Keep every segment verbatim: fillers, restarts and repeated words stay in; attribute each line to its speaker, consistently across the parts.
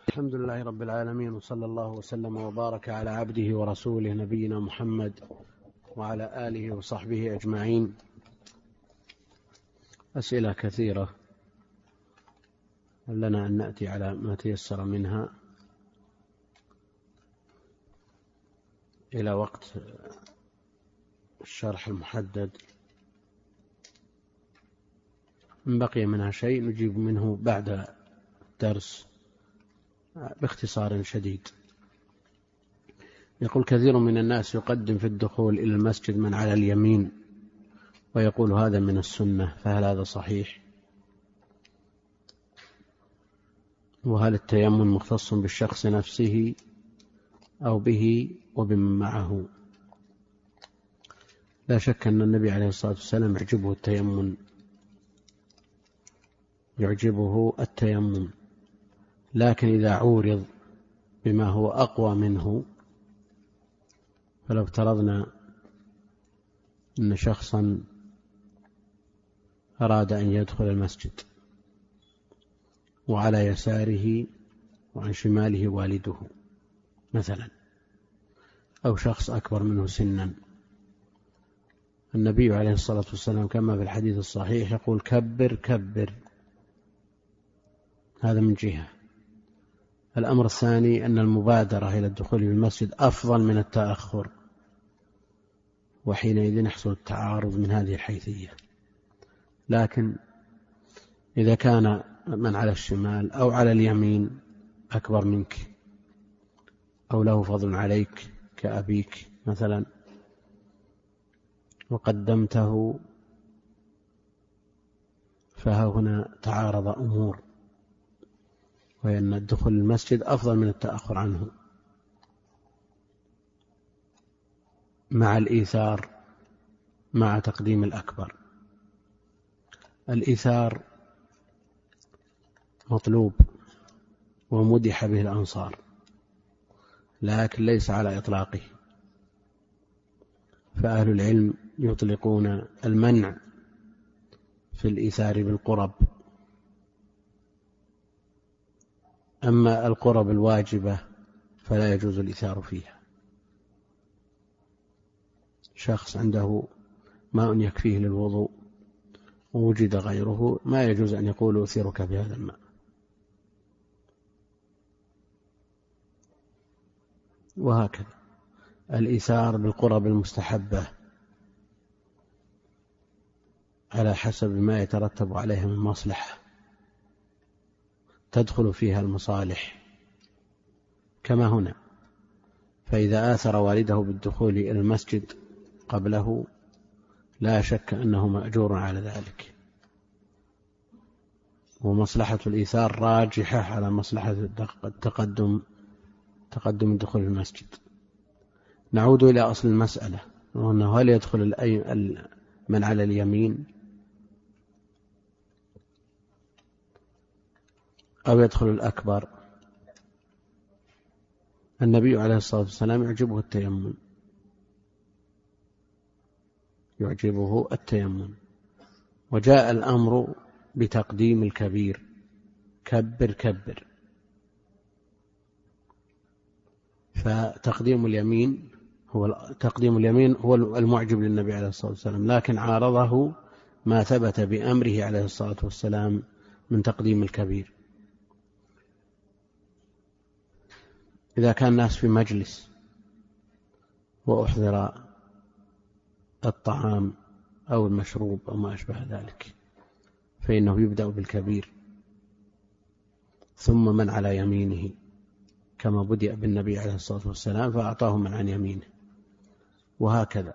Speaker 1: الحمد لله رب العالمين، وصلى الله وسلم وبارك على عبده ورسوله نبينا محمد وعلى آله وصحبه أجمعين. أسئلة كثيرة لنا أن نأتي على ما تيسر منها إلى وقت الشرح المحدد. إن بقي منها شيء نجيب منه بعد الدرس باختصار شديد. يقول: كثير من الناس يقدم في الدخول إلى المسجد من على اليمين ويقول هذا من السنة، فهل هذا صحيح؟ وهل التيمم مختص بالشخص نفسه أو به وبمن معه؟ لا شك أن النبي عليه الصلاة والسلام يعجبه التيمم يعجبه التيمم لكن إذا عورض بما هو أقوى منه، فلو افترضنا أن شخصا أراد أن يدخل المسجد وعلى يساره وعن شماله والده مثلا، أو شخص أكبر منه سنا، النبي عليه الصلاة والسلام كما في الحديث الصحيح يقول: كبر كبر. هذا من جهة. الأمر الثاني أن المبادرة إلى الدخول في المسجد أفضل من التأخر، وحينئذ يحصل التعارض من هذه الحيثية. لكن إذا كان من على الشمال أو على اليمين أكبر منك أو له فضل عليك كأبيك مثلا وقدمته، فها هنا تعارض أمور، وأن الدخول المسجد أفضل من التأخر عنه مع الإيثار، مع تقديم الأكبر. الإيثار مطلوب ومدح به الأنصار، لكن ليس على إطلاقه، فأهل العلم يطلقون المنع في الإيثار بالقرب. أما القرب الواجبة فلا يجوز الإيثار فيها. شخص عنده ماء يكفيه للوضوء ووجد غيره، ما يجوز أن يقول أثيرك بهذا الماء. وهكذا الإيثار بالقرب المستحبة على حسب ما يترتب عليها من مصلحة تدخل فيها المصالح كما هنا. فإذا آثر والده بالدخول إلى المسجد قبله لا شك أنه مأجور على ذلك، ومصلحة الإيثار راجحة على مصلحة التقدم تقدم الدخول في المسجد. نعود إلى أصل المسألة، وأنه هل يدخل من على اليمين أو يدخل الأكبر؟ النبي عليه الصلاة والسلام يعجبه التيمم يعجبه التيمم وجاء الأمر بتقديم الكبير: كبر كبر. فتقديم اليمين هو تقديم اليمين هو المعجب للنبي عليه الصلاة والسلام، لكن عارضه ما ثبت بأمره عليه الصلاة والسلام من تقديم الكبير. إذا كان الناس في مجلس وأحضر الطعام أو المشروب أو ما أشبه ذلك، فإنه يبدأ بالكبير ثم من على يمينه، كما بدأ بالنبي عليه الصلاة والسلام فأعطاه من عن يمينه، وهكذا.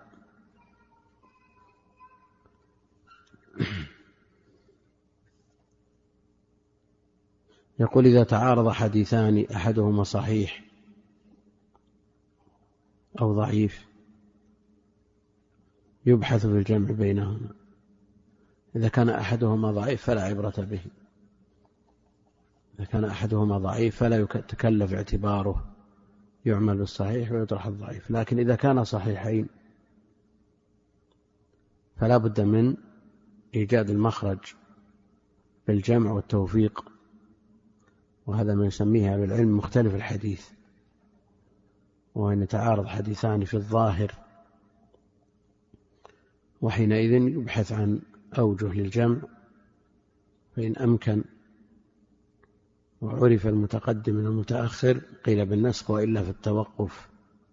Speaker 1: يقول: إذا تعارض حديثان أحدهما صحيح أو ضعيف يبحث في الجمع بينهما. إذا كان أحدهما ضعيف فلا عبرة به، إذا كان أحدهما ضعيف فلا يتكلف اعتباره، يعمل بالصحيح ويطرح الضعيف. لكن إذا كان صحيحين فلا بد من إيجاد المخرج بالجمع والتوفيق وهذا ما يسميه أهل العلم مختلف الحديث، وإن يتعارض حديثان في الظاهر، وحينئذ يبحث عن أوجه للجمع، فإن أمكن وعرف المتقدم من المتأخر قيل بالنسخ، وإلا في التوقف.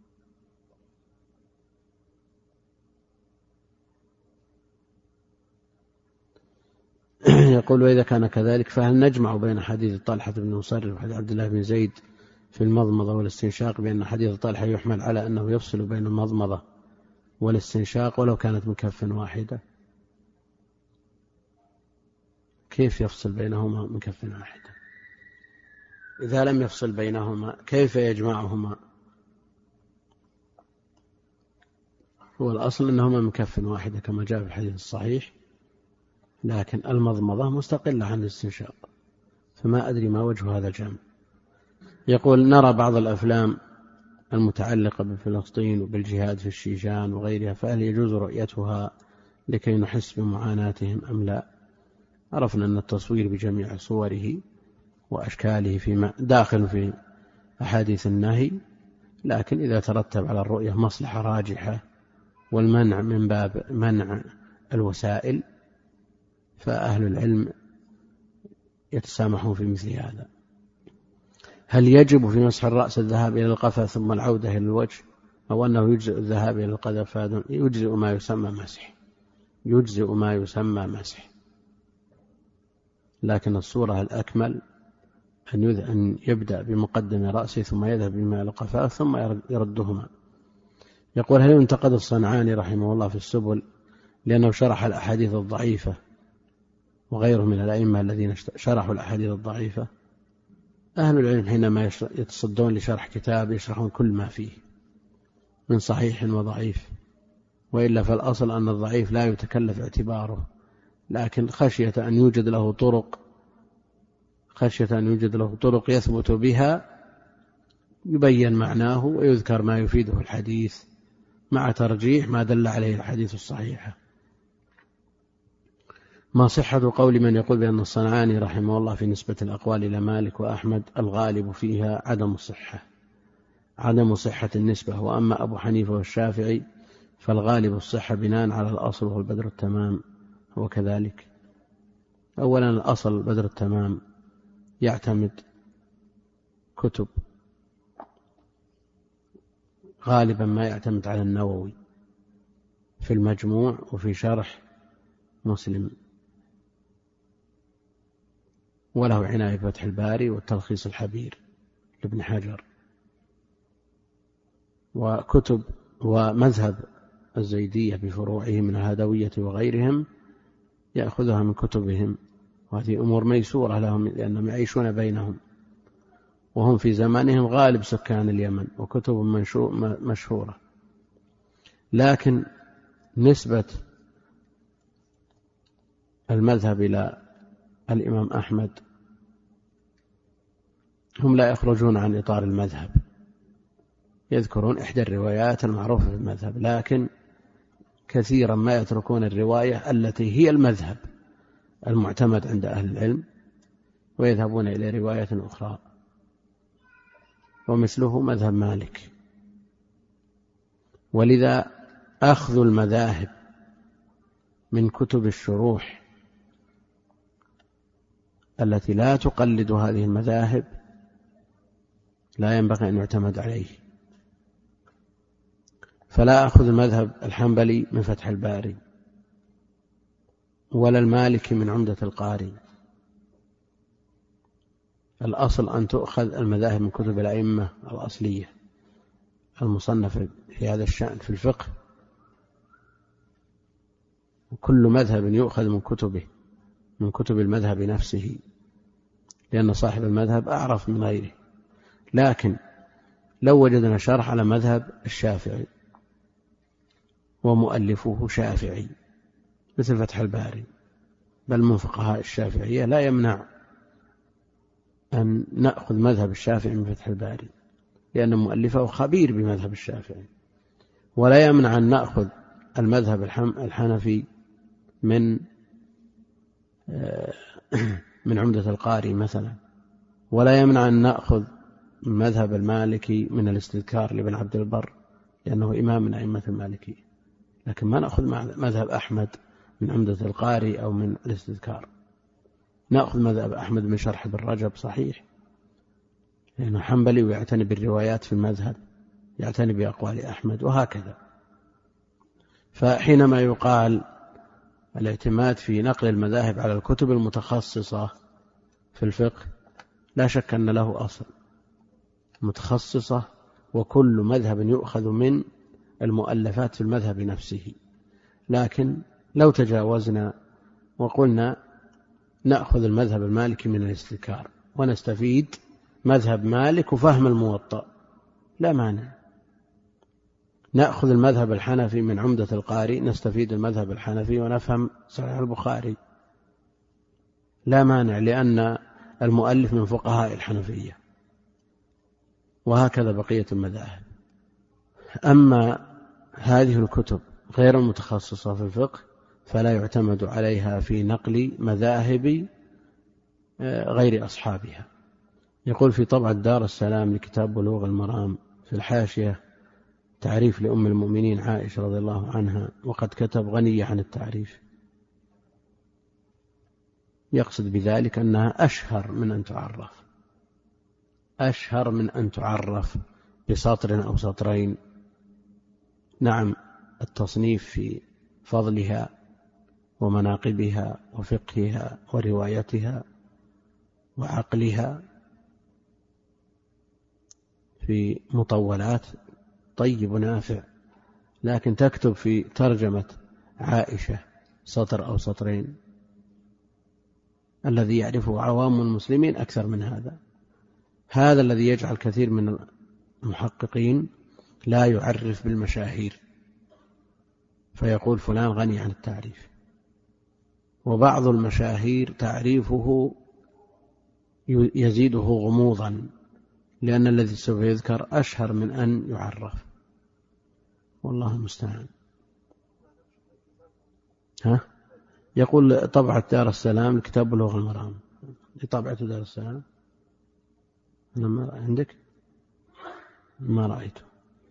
Speaker 1: يقول: وإذا كان كذلك فهل نجمع بين حديث طلحة بن مصرف وحديث عبد الله بن زيد في المضمضة والاستنشاق، بأن حديث طلحة يحمل على أنه يفصل بين المضمضة والاستنشاق ولو كانت من كف واحدة؟ كيف يفصل بينهما من كف واحدة؟ إذا لم يفصل بينهما كيف يجمعهما؟ هو الأصل أنهما من كف واحدة كما جاء في الحديث الصحيح، لكن المضمضة مستقلة عن الاستنشاق، فما أدري ما وجه هذا الجمع. يقول: نرى بعض الأفلام المتعلقة بفلسطين وبالجهاد في الشيشان وغيرها، فهل يجوز رؤيتها لكي نحس بمعاناتهم أم لا؟ عرفنا أن التصوير بجميع صوره وأشكاله في داخل في أحاديث النهي، لكن إذا ترتب على الرؤية مصلحة راجحة والمنع من باب منع الوسائل فأهل العلم يتسامحون في مثل هذا. هل يجب في مسح الرأس الذهاب إلى القفا ثم العودة إلى الوجه، أو أنه يجزئ الذهاب إلى القذفان؟ يجزئ ما يسمى مسح، يجزئ ما يسمى مسح، لكن الصورة الأكمل أن يبدأ بمقدم رأسه ثم يذهب بما إلى القفا ثم يردهما. يقول: هل ينتقد الصنعاني رحمه الله في السبل لأنه شرح الأحاديث الضعيفة وغيره من الأئمة الذين شرحوا الأحاديث الضعيفة؟ أهل العلم حينما يتصدون لشرح كتاب يشرحون كل ما فيه من صحيح وضعيف، وإلا فالأصل أن الضعيف لا يتكلف اعتباره، لكن خشية أن يوجد له طرق خشية أن يوجد له طرق يثبت بها يبين معناه ويذكر ما يفيده الحديث مع ترجيح ما دل عليه الحديث الصحيحة. ما صحة قول من يقول بأن الصنعاني رحمه الله في نسبة الأقوال إلى مالك وأحمد الغالب فيها عدم الصحة عدم صحة النسبة، وأما أبو حنيفة والشافعي فالغالب الصحة بناء على الأصل وهو البدر التمام؟ هو كذلك. أولا الأصل بدر التمام يعتمد كتب غالبا ما يعتمد على النووي في المجموع وفي شرح مسلم، وله عناية فتح الباري والتلخيص الحبير لابن حجر، وكتب ومذهب الزيدية بفروعه من الهدوية وغيرهم يأخذها من كتبهم، وهذه أمور ميسورة لهم لأنهم يعيشون بينهم وهم في زمانهم غالب سكان اليمن، وكتب مشهورة. لكن نسبة المذهب إلى الإمام أحمد هم لا يخرجون عن إطار المذهب، يذكرون إحدى الروايات المعروفة في المذهب، لكن كثيرا ما يتركون الرواية التي هي المذهب المعتمد عند أهل العلم ويذهبون إلى رواية أخرى، ومثله مذهب مالك. ولذا أخذ المذاهب من كتب الشروح التي لا تقلد هذه المذاهب لا ينبغي أن يعتمد عليه، فلا أخذ المذهب الحنبلي من فتح الباري ولا المالكي من عمدة القاري. الأصل أن تؤخذ المذاهب من كتب الأئمة الأصلية المصنفة في هذا الشأن في الفقه، وكل مذهب يؤخذ من كتبه من كتب المذهب نفسه، لأن صاحب المذهب أعرف من غيره. لكن لو وجدنا شرح على مذهب الشافعي ومؤلفه شافعي مثل فتح الباري، بل من فقهاء الشافعية، لا يمنع أن نأخذ مذهب الشافعي من فتح الباري لأن مؤلفه خبير بمذهب الشافعي، ولا يمنع أن نأخذ المذهب الحنفي من من عمدة القاري مثلا، ولا يمنع أن نأخذ مذهب المالكي من الاستذكار لابن عبد البر لأنه إمام من أئمة المالكي، لكن ما نأخذ مذهب أحمد من عمدة القاري أو من الاستذكار. نأخذ مذهب أحمد من شرح ابن رجب صحيح، لأنه حنبلي ويعتني بالروايات في المذهب، يعتني بأقوال أحمد وهكذا. فحينما يقال الاعتماد في نقل المذاهب على الكتب المتخصصة في الفقه لا شك أن له أصل متخصصة، وكل مذهب يؤخذ من المؤلفات في المذهب نفسه. لكن لو تجاوزنا وقلنا نأخذ المذهب المالكي من الاستذكار ونستفيد مذهب مالك وفهم الموطأ لا مانع. نأخذ المذهب الحنفي من عمدة القاري نستفيد المذهب الحنفي ونفهم صحيح البخاري لا مانع، لأن المؤلف من فقهاء الحنفية، وهكذا بقية المذاهب. أما هذه الكتب غير المتخصصة في الفقه فلا يعتمد عليها في نقل مذاهب غير أصحابها. يقول في طبعة دار السلام لكتاب بلوغ المرام في الحاشية تعريف لأم المؤمنين عائشة رضي الله عنها، وقد كتب غنية عن التعريف، يقصد بذلك أنها أشهر من أن تعرف، أشهر من أن تعرف بسطر أو سطرين. نعم التصنيف في فضلها ومناقبها وفقهها وروايتها وعقلها في مطولات طيب ونافع، لكن تكتب في ترجمة عائشة سطر أو سطرين، الذي يعرفه عوام المسلمين أكثر من هذا. هذا الذي يجعل كثير من المحققين لا يعرف بالمشاهير فيقول فلان غني عن التعريف، وبعض المشاهير تعريفه يزيده غموضا لأن الذي سوف يذكر أشهر من أن يعرف، والله المستعان. ها؟ يقول طبعة دار السلام الكتاب بلوغ المرام، طبعة دار السلام أنا ما عندك ما رأيته.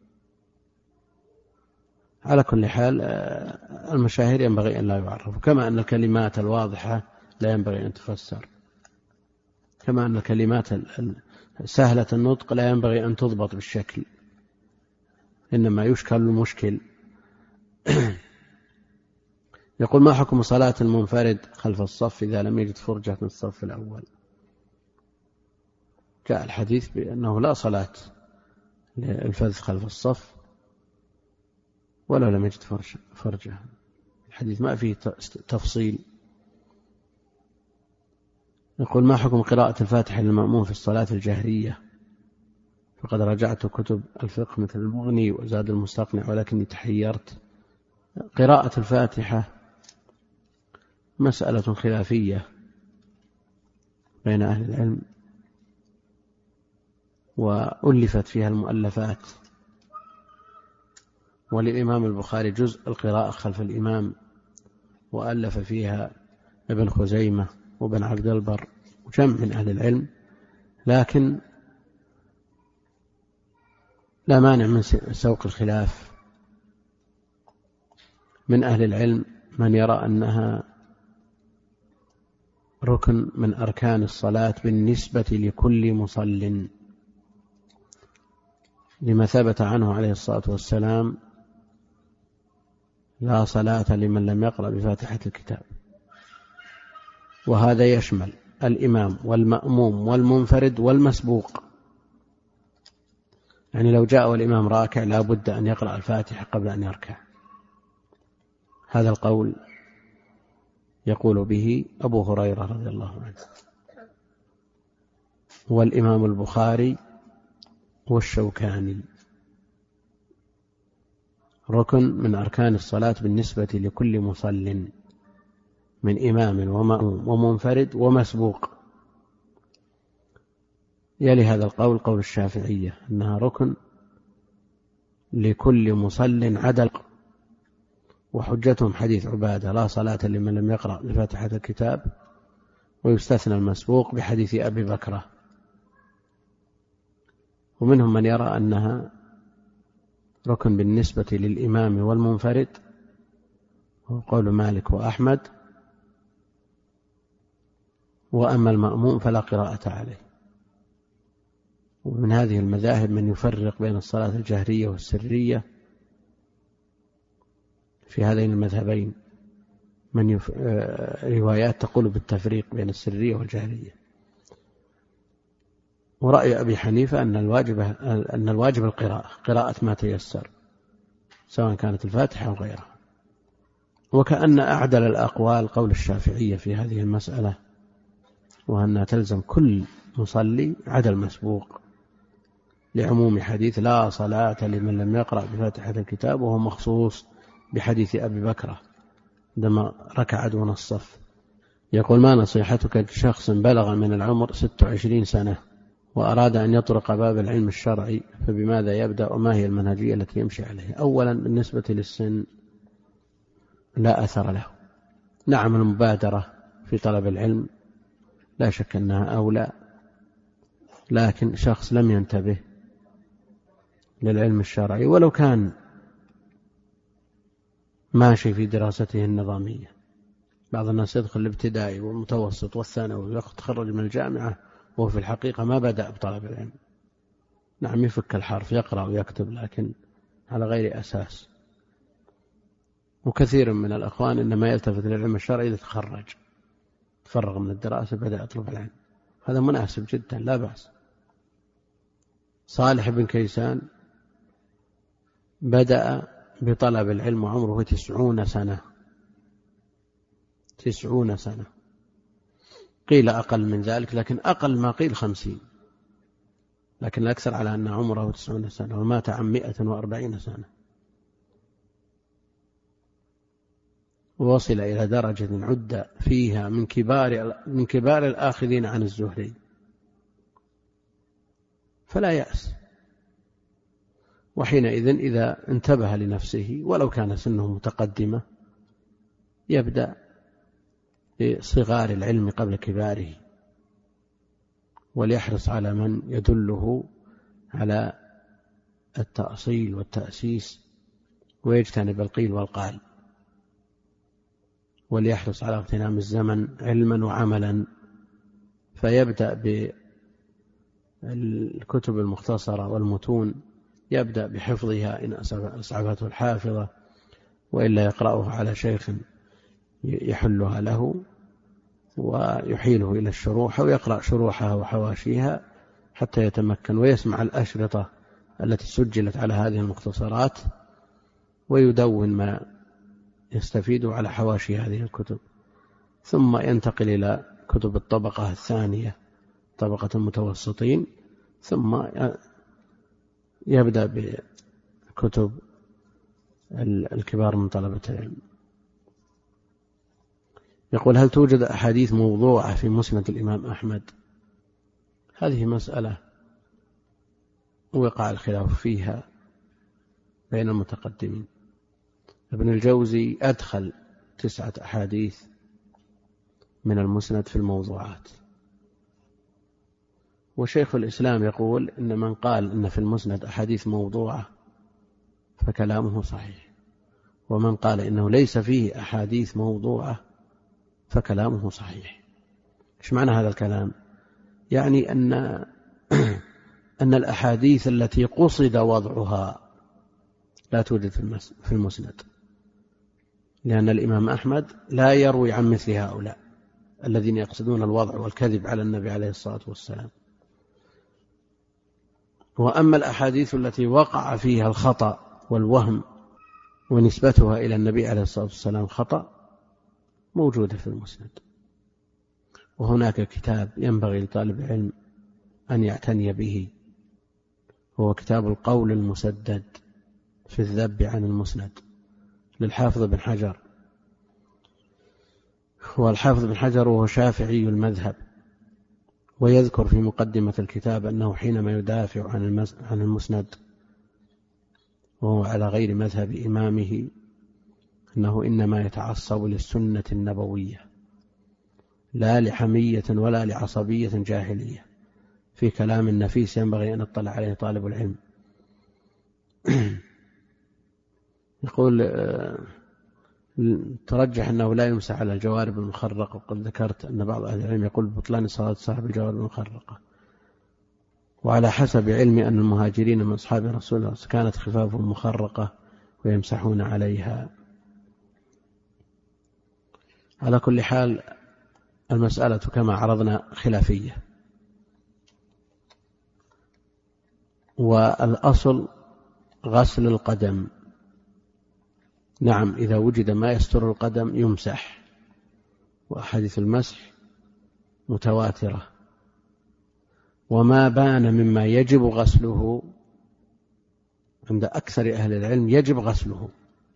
Speaker 1: على كل حال المشاهير ينبغي أن لا يعرفوا، كما أن الكلمات الواضحة لا ينبغي أن تفسر، كما أن الكلمات سهلة النطق لا ينبغي أن تضبط بالشكل، إنما يشكل المشكل. يقول ما حكم صلاة المنفرد خلف الصف إذا لم يجد فرجة من الصف الأول؟ جاء الحديث بأنه لا صلاة للفذ خلف الصف ولو لم يجد فرجة، الحديث ما فيه تفصيل. يقول ما حكم قراءة الفاتحة للمأموم في الصلاة الجهرية؟ فقد رجعت كتب الفقه مثل المغني وزاد المستقنع ولكني تحيرت. قراءة الفاتحة مسألة خلافية بين أهل العلم وألفت فيها المؤلفات، وللإمام البخاري جزء القراءة خلف الإمام وألف فيها ابن خزيمة وابن عبد البر وجمع من أهل العلم، لكن لا مانع من سوق الخلاف. من أهل العلم من يرى أنها ركن من أركان الصلاة بالنسبة لكل مصل، لما ثبت عنه عليه الصلاة والسلام لا صلاة لمن لم يقرأ بفاتحة الكتاب، وهذا يشمل الإمام والمأموم والمنفرد والمسبوق. يعني لو جاء والإمام راكع لا بد أن يقرأ الفاتحة قبل أن يركع. هذا القول يقول به أبو هريرة رضي الله عنه والإمام البخاري والشوكاني، ركن من أركان الصلاة بالنسبة لكل مصل من إمام ومأموم ومنفرد ومسبوق. يلي هذا القول قول الشافعية أنها ركن لكل مصل عدل، وحجتهم حديث عبادة لا صلاة لمن لم يقرأ بفاتحة الكتاب، ويستثنى المسبوق بحديث أبي بكرة ومنهم من يرى أنها ركن بالنسبة للإمام والمنفرد، وهو قول مالك وأحمد، وأما المأموم فلا قراءة عليه. ومن هذه المذاهب من يفرق بين الصلاة الجهرية والسرية في هذين المذهبين، من يف... روايات تقول بالتفريق بين السرية والجهرية. ورأي أبي حنيفة أن الواجب أن الواجب القراءة، قراءة ما تيسر، سواء كانت الفاتحة أو غيرها. وكأن أعدل الأقوال قول الشافعية في هذه المسألة، وأنها تلزم كل مصلي عدل مسبوق، لعموم حديث لا صلاة لمن لم يقرأ بفاتحة الكتاب، وهو مخصوص بحديث أبي بكرة عندما ركع دون الصف. يقول: ما نصيحتك لشخص بلغ من العمر ست وعشرين سنة وأراد أن يطرق باب العلم الشرعي، فبماذا يبدأ وما هي المنهجية التي يمشي عليها؟ أولا، بالنسبة للسن لا أثر له. نعم، المبادرة في طلب العلم لا شك أنها أولى، لكن شخص لم ينتبه للعلم الشرعي ولو كان ماشي في دراسته النظامية. بعض الناس يدخل الابتدائي والمتوسط والثانوي ويتخرج من الجامعة وهو في الحقيقة ما بدأ بطلب العلم. نعم، يفك الحرف، يقرأ ويكتب، لكن على غير أساس. وكثير من الأخوان إنما يلتفت للعلم الشرعي إذا تخرج، تفرغ من الدراسة بدأ يطلب العلم. هذا مناسب جدا، لا بأس. صالح بن كيسان بدأ بطلب العلم وعمره تسعون سنة، تسعون سنة، قيل أقل من ذلك، لكن أقل ما قيل خمسين، لكن الأكثر على أن عمره تسعون سنة، ومات عن مئة وأربعين سنة، ووصل إلى درجة عد فيها من كبار من كبار الآخذين عن الزهري. فلا يأس، وحينئذ إذا انتبه لنفسه ولو كان سنه متقدمة يبدأ بصغار العلم قبل كباره، وليحرص على من يدله على التأصيل والتأسيس، ويجتنب القيل والقال، وليحرص على اغتنام الزمن علما وعملا. فيبدأ بالكتب المختصرة والمتون، يبدأ بحفظها إن أصعبته الحافظة، وإلا يقرأها على شيخ يحلها له ويحيله إلى الشروح، أو يقرأ شروحها وحواشيها حتى يتمكن، ويسمع الأشرطة التي سجلت على هذه المختصرات، ويدون ما يستفيد على حواشي هذه الكتب. ثم ينتقل إلى كتب الطبقة الثانية، طبقة المتوسطين، ثم يبدأ بكتب الكبار من طلبة العلم. يقول: هل توجد أحاديث موضوعة في مسند الإمام أحمد؟ هذه مسألة وقع الخلاف فيها بين المتقدمين. ابن الجوزي أدخل تسعة أحاديث من المسند في الموضوعات، وشيخ الإسلام يقول إن من قال إن في المسند أحاديث موضوعة فكلامه صحيح، ومن قال إنه ليس فيه أحاديث موضوعة فكلامه صحيح. إيش معنى هذا الكلام؟ يعني أن أن الأحاديث التي قصد وضعها لا توجد في المسند، لأن الإمام أحمد لا يروي عن مثل هؤلاء الذين يقصدون الوضع والكذب على النبي عليه الصلاة والسلام. وأما الأحاديث التي وقع فيها الخطأ والوهم ونسبتها إلى النبي عليه الصلاة والسلام خطأ موجودة في المسند. وهناك كتاب ينبغي لطالب العلم أن يعتني به، هو كتاب القول المسدد في الذب عن المسند للحافظ بن حجر. والحافظ بن حجر وهو شافعي المذهب، ويذكر في مقدمة الكتاب أنه حينما يدافع عن المسند وهو على غير مذهب إمامه أنه إنما يتعصب للسنة النبوية لا لحمية ولا لعصبية جاهلية، في كلام نفيس ينبغي أن يطلع عليه طالب العلم. يقول ترجح أنه لا يمسح على الجوارب المخرقة، وقد ذكرت أن بعض أهل العلم يقول بطلان صلاة صاحب الجوارب المخرقة. وعلى حسب علمي أن المهاجرين من أصحاب رسول الله كانت خفافهم مخرقة ويمسحون عليها. على كل حال المسألة كما عرضنا خلافية، والأصل غسل القدم. نعم إذا وجد ما يستر القدم يمسح، وأحاديث المسح متواترة، وما بان مما يجب غسله عند أكثر أهل العلم يجب غسله.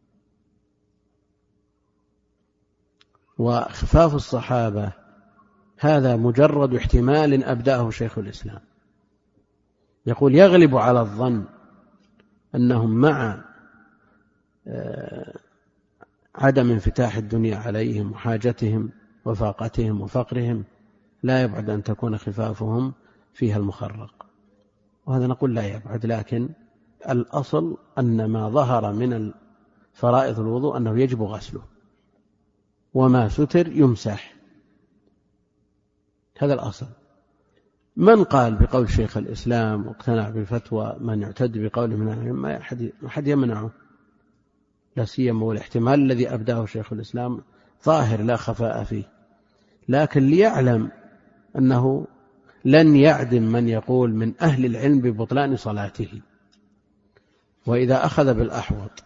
Speaker 1: وخفاف الصحابة هذا مجرد احتمال أبدأه شيخ الإسلام، يقول يغلب على الظن أنهم مع عدم انفتاح الدنيا عليهم وحاجتهم وفاقتهم وفقرهم لا يبعد أن تكون خفافهم فيها المخرق، وهذا نقول لا يبعد، لكن الأصل أن ما ظهر من فرائض الوضوء أنه يجب غسله، وما ستر يمسح، هذا الأصل. من قال بقول شيخ الإسلام واقتنع بالفتوى من يعتد بقوله من العلم ما أحد يمنعه، لا سيما والاحتمال الذي أبداه شيخ الإسلام ظاهر لا خفاء فيه، لكن ليعلم أنه لن يعدم من يقول من أهل العلم ببطلان صلاته. وإذا أخذ بالأحوط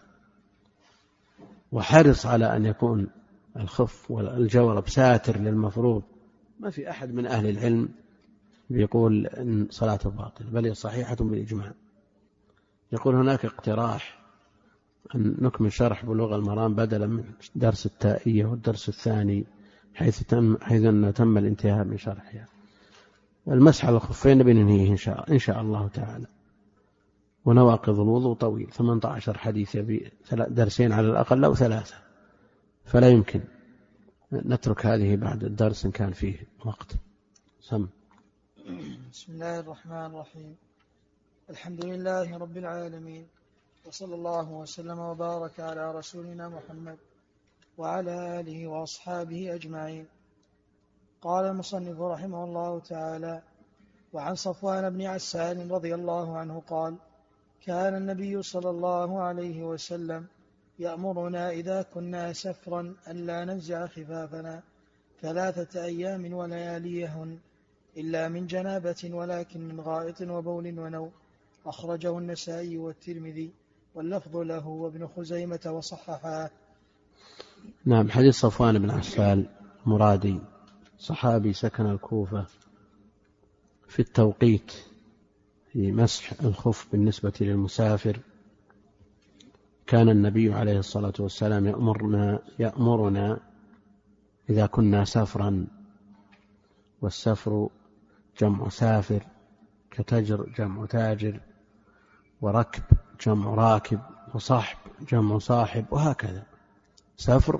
Speaker 1: وحرص على أن يكون الخف والجورب ساتر للمفروض، ما في أحد من أهل العلم بيقول إن صلاته باطل، بل هي صحيحة بالإجماع. يقول هناك اقتراح أن نكمل شرح بلوغ المرام بدلا من درس التائية والدرس الثاني، حيث تم حيث أن تم الانتهاء من شرحها. المسح على الخفين بننهيه إن شاء إن شاء الله تعالى. ونواقض الوضوء طويل، ثمانية عشر حديث يبي درسين على الأقل أو ثلاثة، فلا يمكن نترك هذه بعد الدرس إن كان فيه وقت. سم.
Speaker 2: بسم الله الرحمن الرحيم. الحمد لله رب العالمين، وصلى الله وسلم وبارك على رسولنا محمد وعلى آله وأصحابه أجمعين. قال المصنف رحمه الله تعالى: وعن صفوان بن عسال رضي الله عنه قال: كان النبي صلى الله عليه وسلم يأمرنا إذا كنا سفرا ألا ننزع خفافنا ثلاثة أيام ولياليهن إلا من جنابة ولكن من غائط وبول ونوم. أخرجه النسائي والترمذي واللفظ له وابن خزيمة وصححه.
Speaker 1: نعم. حديث صفوان بن عسال مرادي صحابي سكن الكوفة، في التوقيت في مسح الخف بالنسبة للمسافر كان النبي عليه الصلاة والسلام يأمرنا, يأمرنا إذا كنا سفرا، والسفر جمع سافر، كتجر جمع تاجر، وركب جمع راكب، وصاحب جمع صاحب، وهكذا. سفر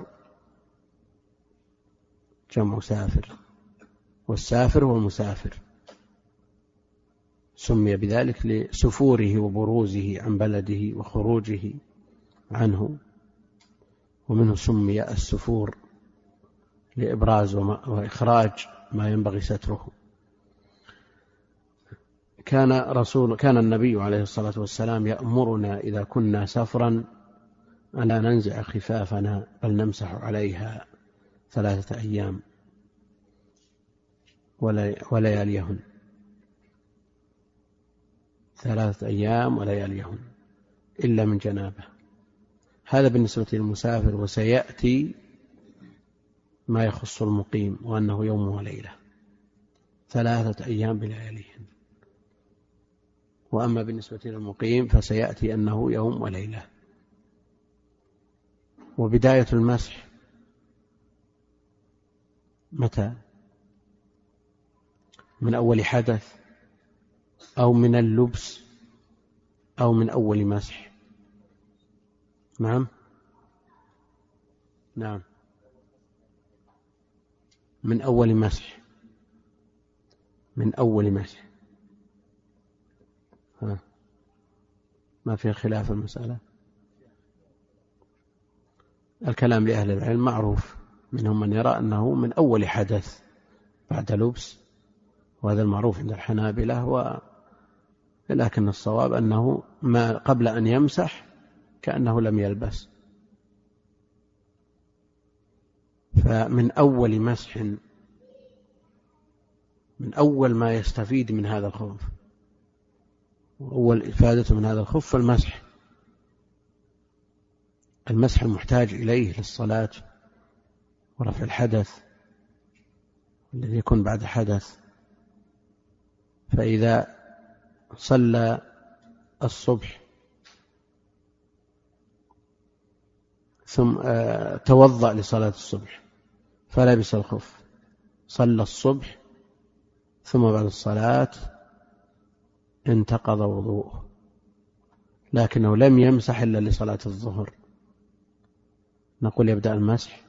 Speaker 1: جمع سافر، والسافر هو المسافر، سمي بذلك لسفوره وبروزه عن بلده وخروجه عنه، ومنه سمي السفور لإبراز وإخراج ما ينبغي ستره. كان رسول كان النبي عليه الصلاة والسلام يأمرنا إذا كنا سفرا ألا ننزع خفافنا بل نمسح عليها ثلاثة أيام ولياليهن ثلاثة أيام ولياليهن إلا من جنابه. هذا بالنسبة للمسافر، وسيأتي ما يخص المقيم وأنه يوم وليلة، ثلاثة أيام بلياليهن. وأما بالنسبة للمقيم فسيأتي أنه يوم وليلة. وبداية المسح متى؟ من أول حدث أو من اللبس أو من أول مسح؟ نعم نعم من أول مسح من أول مسح ها ما في خلاف المسألة. الكلام لأهل العلم معروف، منهم من يرى أنه من أول حدث بعد لبس، وهذا المعروف عند الحنابلة، و... لكن الصواب أنه ما قبل أن يمسح كأنه لم يلبس. فمن أول مسح، من أول ما يستفيد من هذا الخف، وأول إفادة من هذا الخف المسح، المسح المحتاج إليه للصلاة ورفع الحدث الذي يكون بعد حدث. فإذا صلى الصبح ثم توضأ لصلاة الصبح فلبس الخف، صلى الصبح ثم بعد الصلاة انتقض وضوءه، لكنه لم يمسح إلا لصلاة الظهر، نقول يبدأ المسح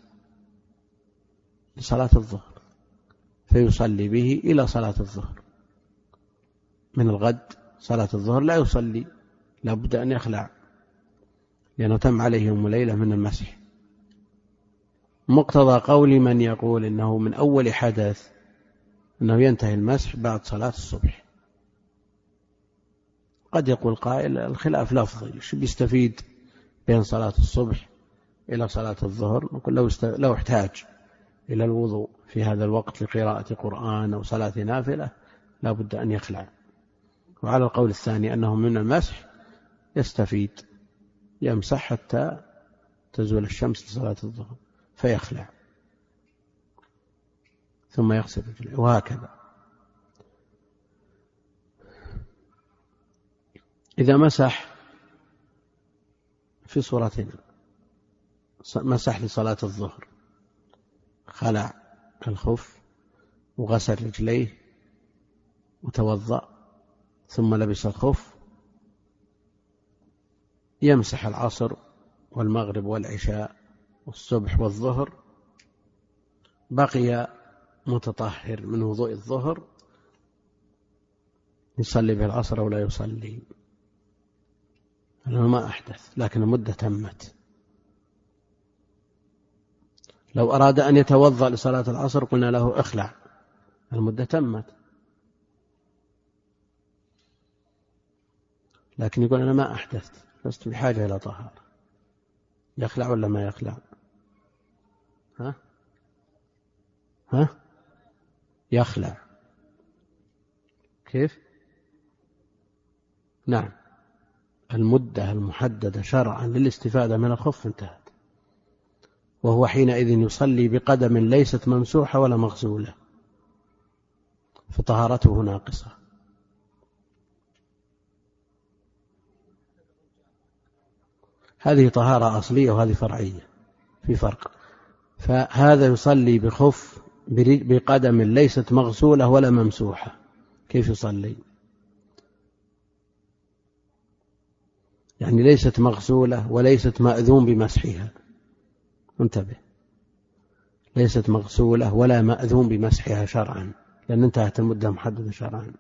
Speaker 1: لصلاة الظهر فيصلي به إلى صلاة الظهر. من الغد صلاة الظهر لا يصلي، لا بد أن يخلع، لأنه تم عليه يوم ليلة من المسح. مقتضى قول من يقول إنه من أول حدث أنه ينتهي المسح بعد صلاة الصبح. قد يقول قائل الخلاف لفظي، شو بيستفيد بين صلاة الصبح إلى صلاة الظهر؟ نقول لو, است... لو احتاج إلى الوضوء في هذا الوقت لقراءة قرآن أو صلاة نافلة لا بد أن يخلع. وعلى القول الثاني أنه من المسح يستفيد، يمسح حتى تزول الشمس لصلاة الظهر فيخلع ثم يغسل رجله، وهكذا. إذا مسح في صورتنا، مسح لصلاة الظهر، خلع الخف وغسل رجليه وتوضأ ثم لبس الخف، يمسح العصر والمغرب والعشاء والصبح والظهر، بقي متطهر من وضوء الظهر، يصلي بالعصر أو لا يصلي، لأنه ما أحدث لكن المدة تمت. لو أراد أن يتوضأ لصلاة العصر قلنا له اخلع، المدة تمت، لكن يقول أنا ما أحدثت، لست بحاجة إلى طهارة، يخلع ولا ما يخلع؟ ها؟ ها؟ يخلع. كيف؟ نعم، المدة المحددة شرعا للاستفادة من الخف انتهت، وهو حينئذ يصلي بقدم ليست ممسوحة ولا مغسولة، فطهارته ناقصة. هذه طهارة أصلية وهذه فرعية، في فرق. فهذا يصلي بخف بقدم ليست مغسولة ولا ممسوحة، كيف يصلي؟ يعني ليست مغسولة وليست مأذون بمسحها، انتبه، ليست مغسولة ولا مأذون بمسحها شرعا، لأن انتهت المدة محددة شرعا،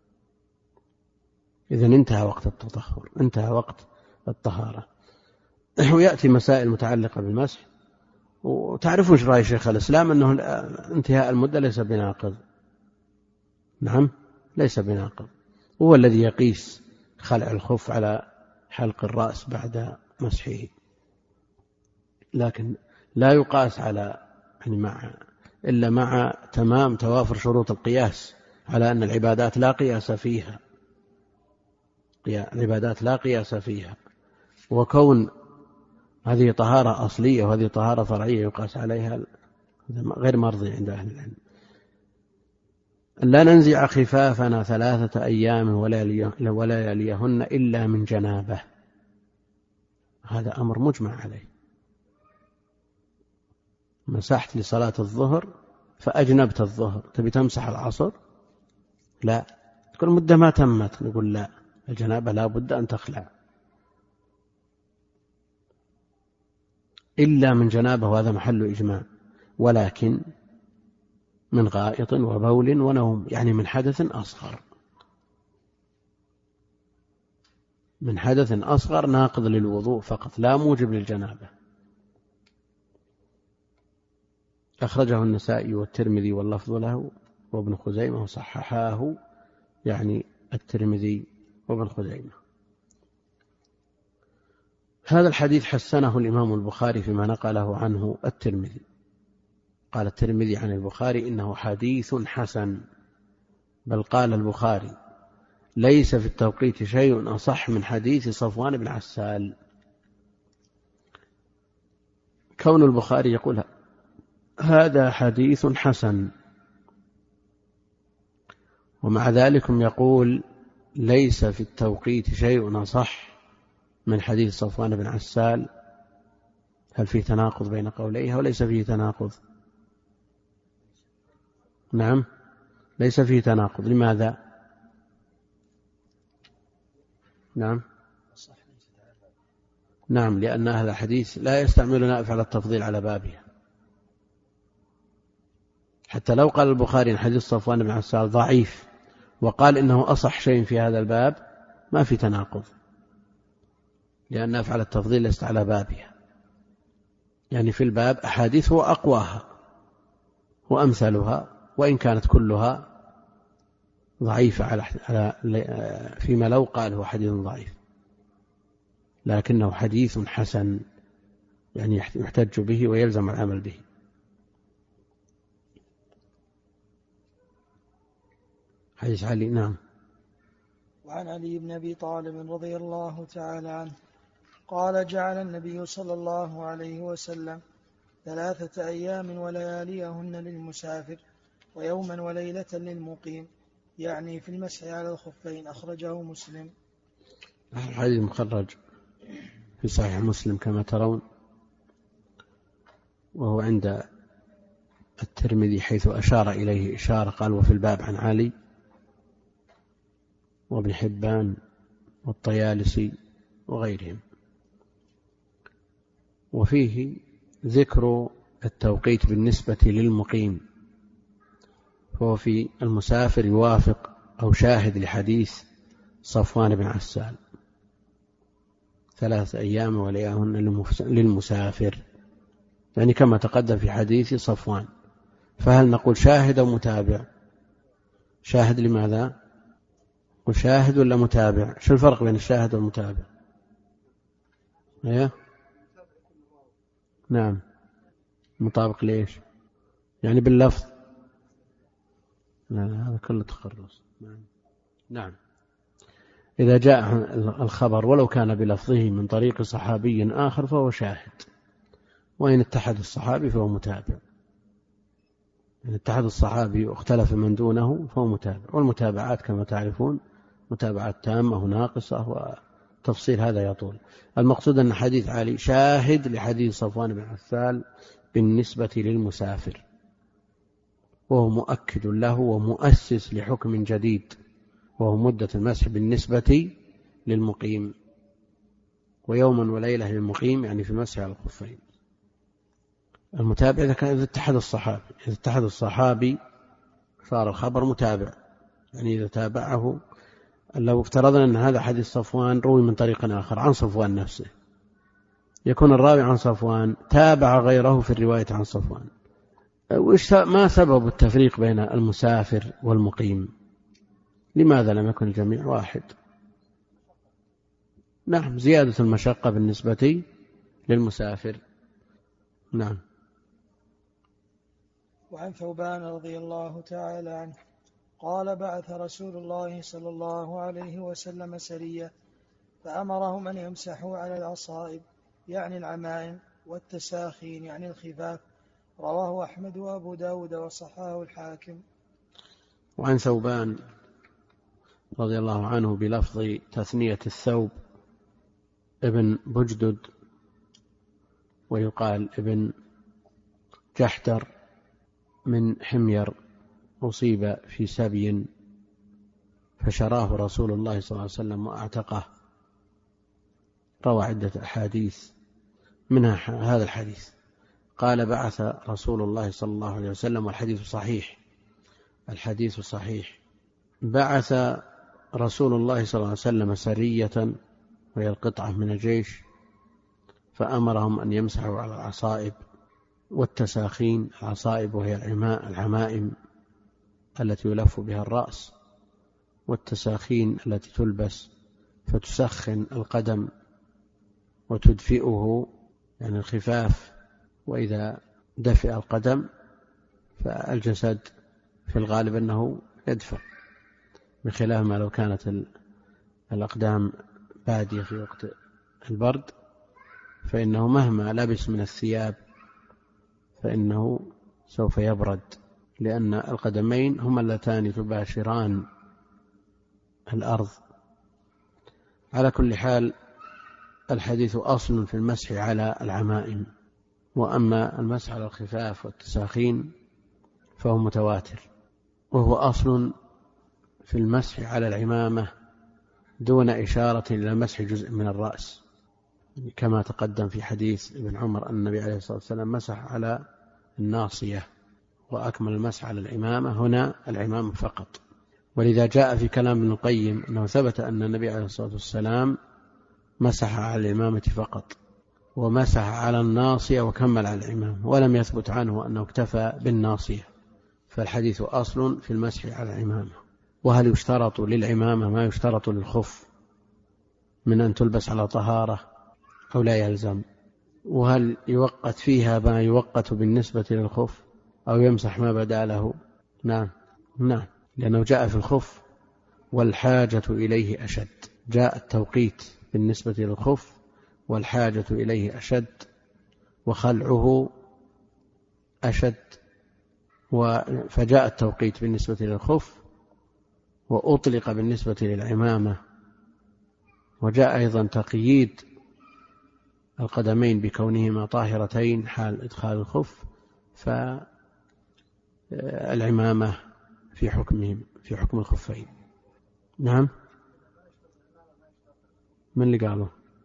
Speaker 1: إذن انتهى وقت التطهر، انتهى وقت الطهارة. ويأتي مسائل متعلقة بالمسح، وتعرفون ايش رأي شيخ الإسلام أنه انتهاء المدة ليس بناقض. نعم ليس بناقض، هو الذي يقيس خلع الخف على حلق الرأس بعد مسحه، لكن لا يقاس على يعني مع إلا مع تمام توافر شروط القياس على أن العبادات لا قياس فيها، العبادات لا قياس فيها، وكون هذه طهارة أصلية وهذه طهارة فرعية يقاس عليها غير مرضي عند أهل العلم. لا ننزع خفافنا ثلاثة أيام ولا يليهن إلا من جنابه، هذا أمر مجمع عليه. مسحت لصلاة الظهر فأجنبت الظهر، تبي تمسح العصر؟ لا، تقول المدة ما تمت، نقول لا، الجنابة لا بد أن تخلع إلا من جنابه، وهذا محل إجماع، ولكن من غائط وبول ونوم، يعني من حدث أصغر. من حدث أصغر ناقض للوضوء فقط لا موجب للجنابة. أخرجه النسائي والترمذي واللفظ له وابن خزيمة وصححاه، يعني الترمذي وابن خزيمة. هذا الحديث حسنه الإمام البخاري فيما نقله عنه الترمذي، قال الترمذي عن البخاري إنه حديث حسن، بل قال البخاري ليس في التوقيت شيء أصح من حديث صفوان بن عسال. كون البخاري يقول هذا حديث حسن ومع ذلك يقول ليس في التوقيت شيء أصح من حديث صفوان بن عسال، هل فيه تناقض بين قوليه وليس فيه تناقض؟ نعم ليس فيه تناقض. لماذا؟ نعم نعم لأن أهل الحديث لا يستعملون أفعل التفضيل على بابها. حتى لو قال البخاري إن حديث صفوان بن عسال ضعيف وقال إنه أصح شيء في هذا الباب ما في تناقض، لأن أفعل التفضيل ليست على بابها. يعني في الباب أحاديث هو أقواها وأمثلها، وإن كانت كلها ضعيفة على فيما لو قال هو حديث ضعيف، لكنه حديث حسن يعني يحتج به ويلزم العمل به. حديث علي. نعم.
Speaker 2: وعن علي بن أبي طالب رضي الله تعالى عنه قال جعل النبي صلى الله عليه وسلم ثلاثة أيام ولياليهن للمسافر ويوما وليلة للمقيم، يعني في المسح على الخفين. أخرجه مسلم.
Speaker 1: الحديث مخرج في صحيح مسلم كما ترون، وهو عند الترمذي حيث أشار إليه إشارة، قال وفي الباب عن علي وابن حبان والطيالسي وغيرهم. وفيه ذكر التوقيت بالنسبة للمقيم، فهو في المسافر يوافق أو شاهد لحديث صفوان بن عسال ثلاث أيام ولياليهن للمسافر، يعني كما تقدم في حديث صفوان. فهل نقول شاهد أو متابع؟ شاهد. لماذا؟ وشاهد ولا متابع؟ شو الفرق بين الشاهد والمتابع؟ ايه نعم مطابق ليش؟ يعني باللفظ؟ لا لا هذا كله تخرص. نعم نعم إذا جاء الخبر ولو كان بلفظه من طريق صحابي آخر فهو شاهد، وإن اتحد الصحابي فهو متابع. إن اتحد الصحابي واختلف من دونه فهو متابع، والمتابعات كما تعرفون متابعات تامة وناقصة وتفصيل هذا يطول. المقصود أن حديث علي شاهد لحديث صفوان بن عسال بالنسبة للمسافر، وهو مؤكد له ومؤسس لحكم جديد، وهو مدة المسح بالنسبة للمقيم، ويوما وليلة للمقيم يعني في المسح على الخفين. المتابع إذا كان إذا اتحد الصحابي إذا اتحد الصحابي صار الخبر متابع، يعني إذا تابعه. لو افترضنا أن هذا حديث صفوان روي من طريق آخر عن صفوان نفسه، يكون الراوي عن صفوان تابع غيره في الرواية عن صفوان. ما سبب التفريق بين المسافر والمقيم؟ لماذا لم يكن الجميع واحد؟ نعم زيادة المشقة بالنسبة للمسافر. نعم.
Speaker 2: وعن ثوبان رضي الله تعالى عنه قال بعث رسول الله صلى الله عليه وسلم سرية فأمرهم أن يمسحوا على العصائب يعني العمائم، والتساخين يعني الخفاف. رواه أحمد وأبو داود وصححه الحاكم.
Speaker 1: وعن ثوبان رضي الله عنه بلفظ تثنية الثوب ابن بجدد ويقال ابن جحدر من حمير، أصيب في سبي فشراه رسول الله صلى الله عليه وسلم وأعتقه. روى عدة أحاديث منها هذا الحديث. قال بعث رسول الله صلى الله عليه وسلم، والحديث صحيح الحديث صحيح بعث رسول الله صلى الله عليه وسلم سرية وهي القطعة من الجيش، فأمرهم أن يمسحوا على العصائب والتساخين. العصائب وهي العمائم التي يلف بها الرأس، والتساخين التي تلبس فتسخن القدم وتدفئه، يعني الخفاف. وإذا دفئ القدم فالجسد في الغالب أنه يدفع، بخلاف ما لو كانت الأقدام بادية في وقت البرد، فإنه مهما لبس من الثياب فإنه سوف يبرد، لأن القدمين هما اللتان تباشران الأرض. على كل حال الحديث أصل في المسح على العمائم، وأما المسح على الخفاف والتساخين فهو متواتر، وهو أصل في المسح على العمامة دون إشارة إلى مسح جزء من الرأس، كما تقدم في حديث ابن عمر أن النبي عليه الصلاة والسلام مسح على الناصية، وأكمل المسح على العمامة هنا العمامة فقط. ولذا جاء في كلام ابن القيم أنه ثبت أن النبي عليه الصلاة والسلام مسح على العمامة فقط، ومسح على الناصية وكمل على العمامة، ولم يثبت عنه أنه اكتفى بالناصية. فالحديث أصل في المسح على العمامة. وهل يشترط للعمامة ما يشترط للخف من أن تلبس على طهارة أو لا يلزم؟ وهل يوقت فيها ما يوقت بالنسبة للخف أو يمسح ما بدا له؟ نعم نعم، لأنه جاء في الخف والحاجة إليه أشد. جاء التوقيت بالنسبة للخف والحاجة إليه أشد، وخلعه أشد. فجاء التوقيت بالنسبة للخف وأطلق بالنسبة للعمامة، وجاء أيضا تقييد القدمين بكونهما طاهرتين حال إدخال الخف، فالعمامة في حكمهم في حكم الخفين. نعم، من اللي قالوا؟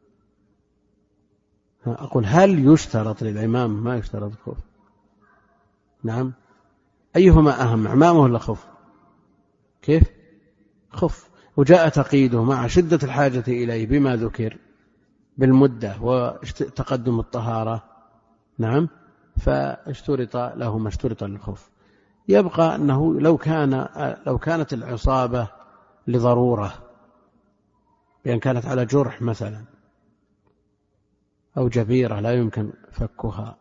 Speaker 1: أقول هل يشترط للعمامة ما يشترط الخف؟ نعم، أيهما أهم، عمامة ولا خف؟ كيف؟ خف. وجاء تقييده مع شدة الحاجة إليه بما ذكر بالمدة وتقدم الطهارة. نعم، فاشترط له ما اشترط للخف. يبقى أنه لو كان لو كانت العصابة لضرورة، بأن كانت على جرح مثلا أو جبيرة لا يمكن فكها،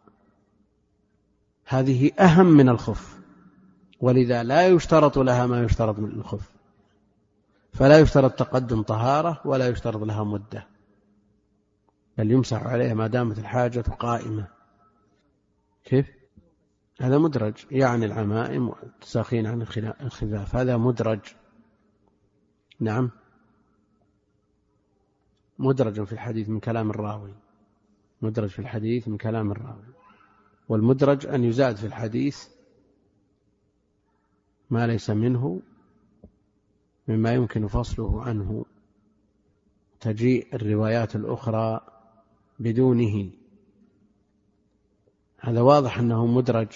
Speaker 1: هذه أهم من الخف، ولذا لا يشترط لها ما يشترط من الخف، فلا يشترط تقدم طهارة ولا يشترط لها مدة، بل يمسح عليها ما دامت الحاجة قائمة. كيف؟ هذا مدرج، يعني العمائم والتساخين عن الخفاف، هذا مدرج. نعم، مدرج في الحديث من كلام الراوي، مدرج في الحديث من كلام الراوي. والمدرج أن يزاد في الحديث ما ليس منه مما يمكن فصله عنه، تجيء الروايات الأخرى بدونه. هذا واضح أنه مدرج،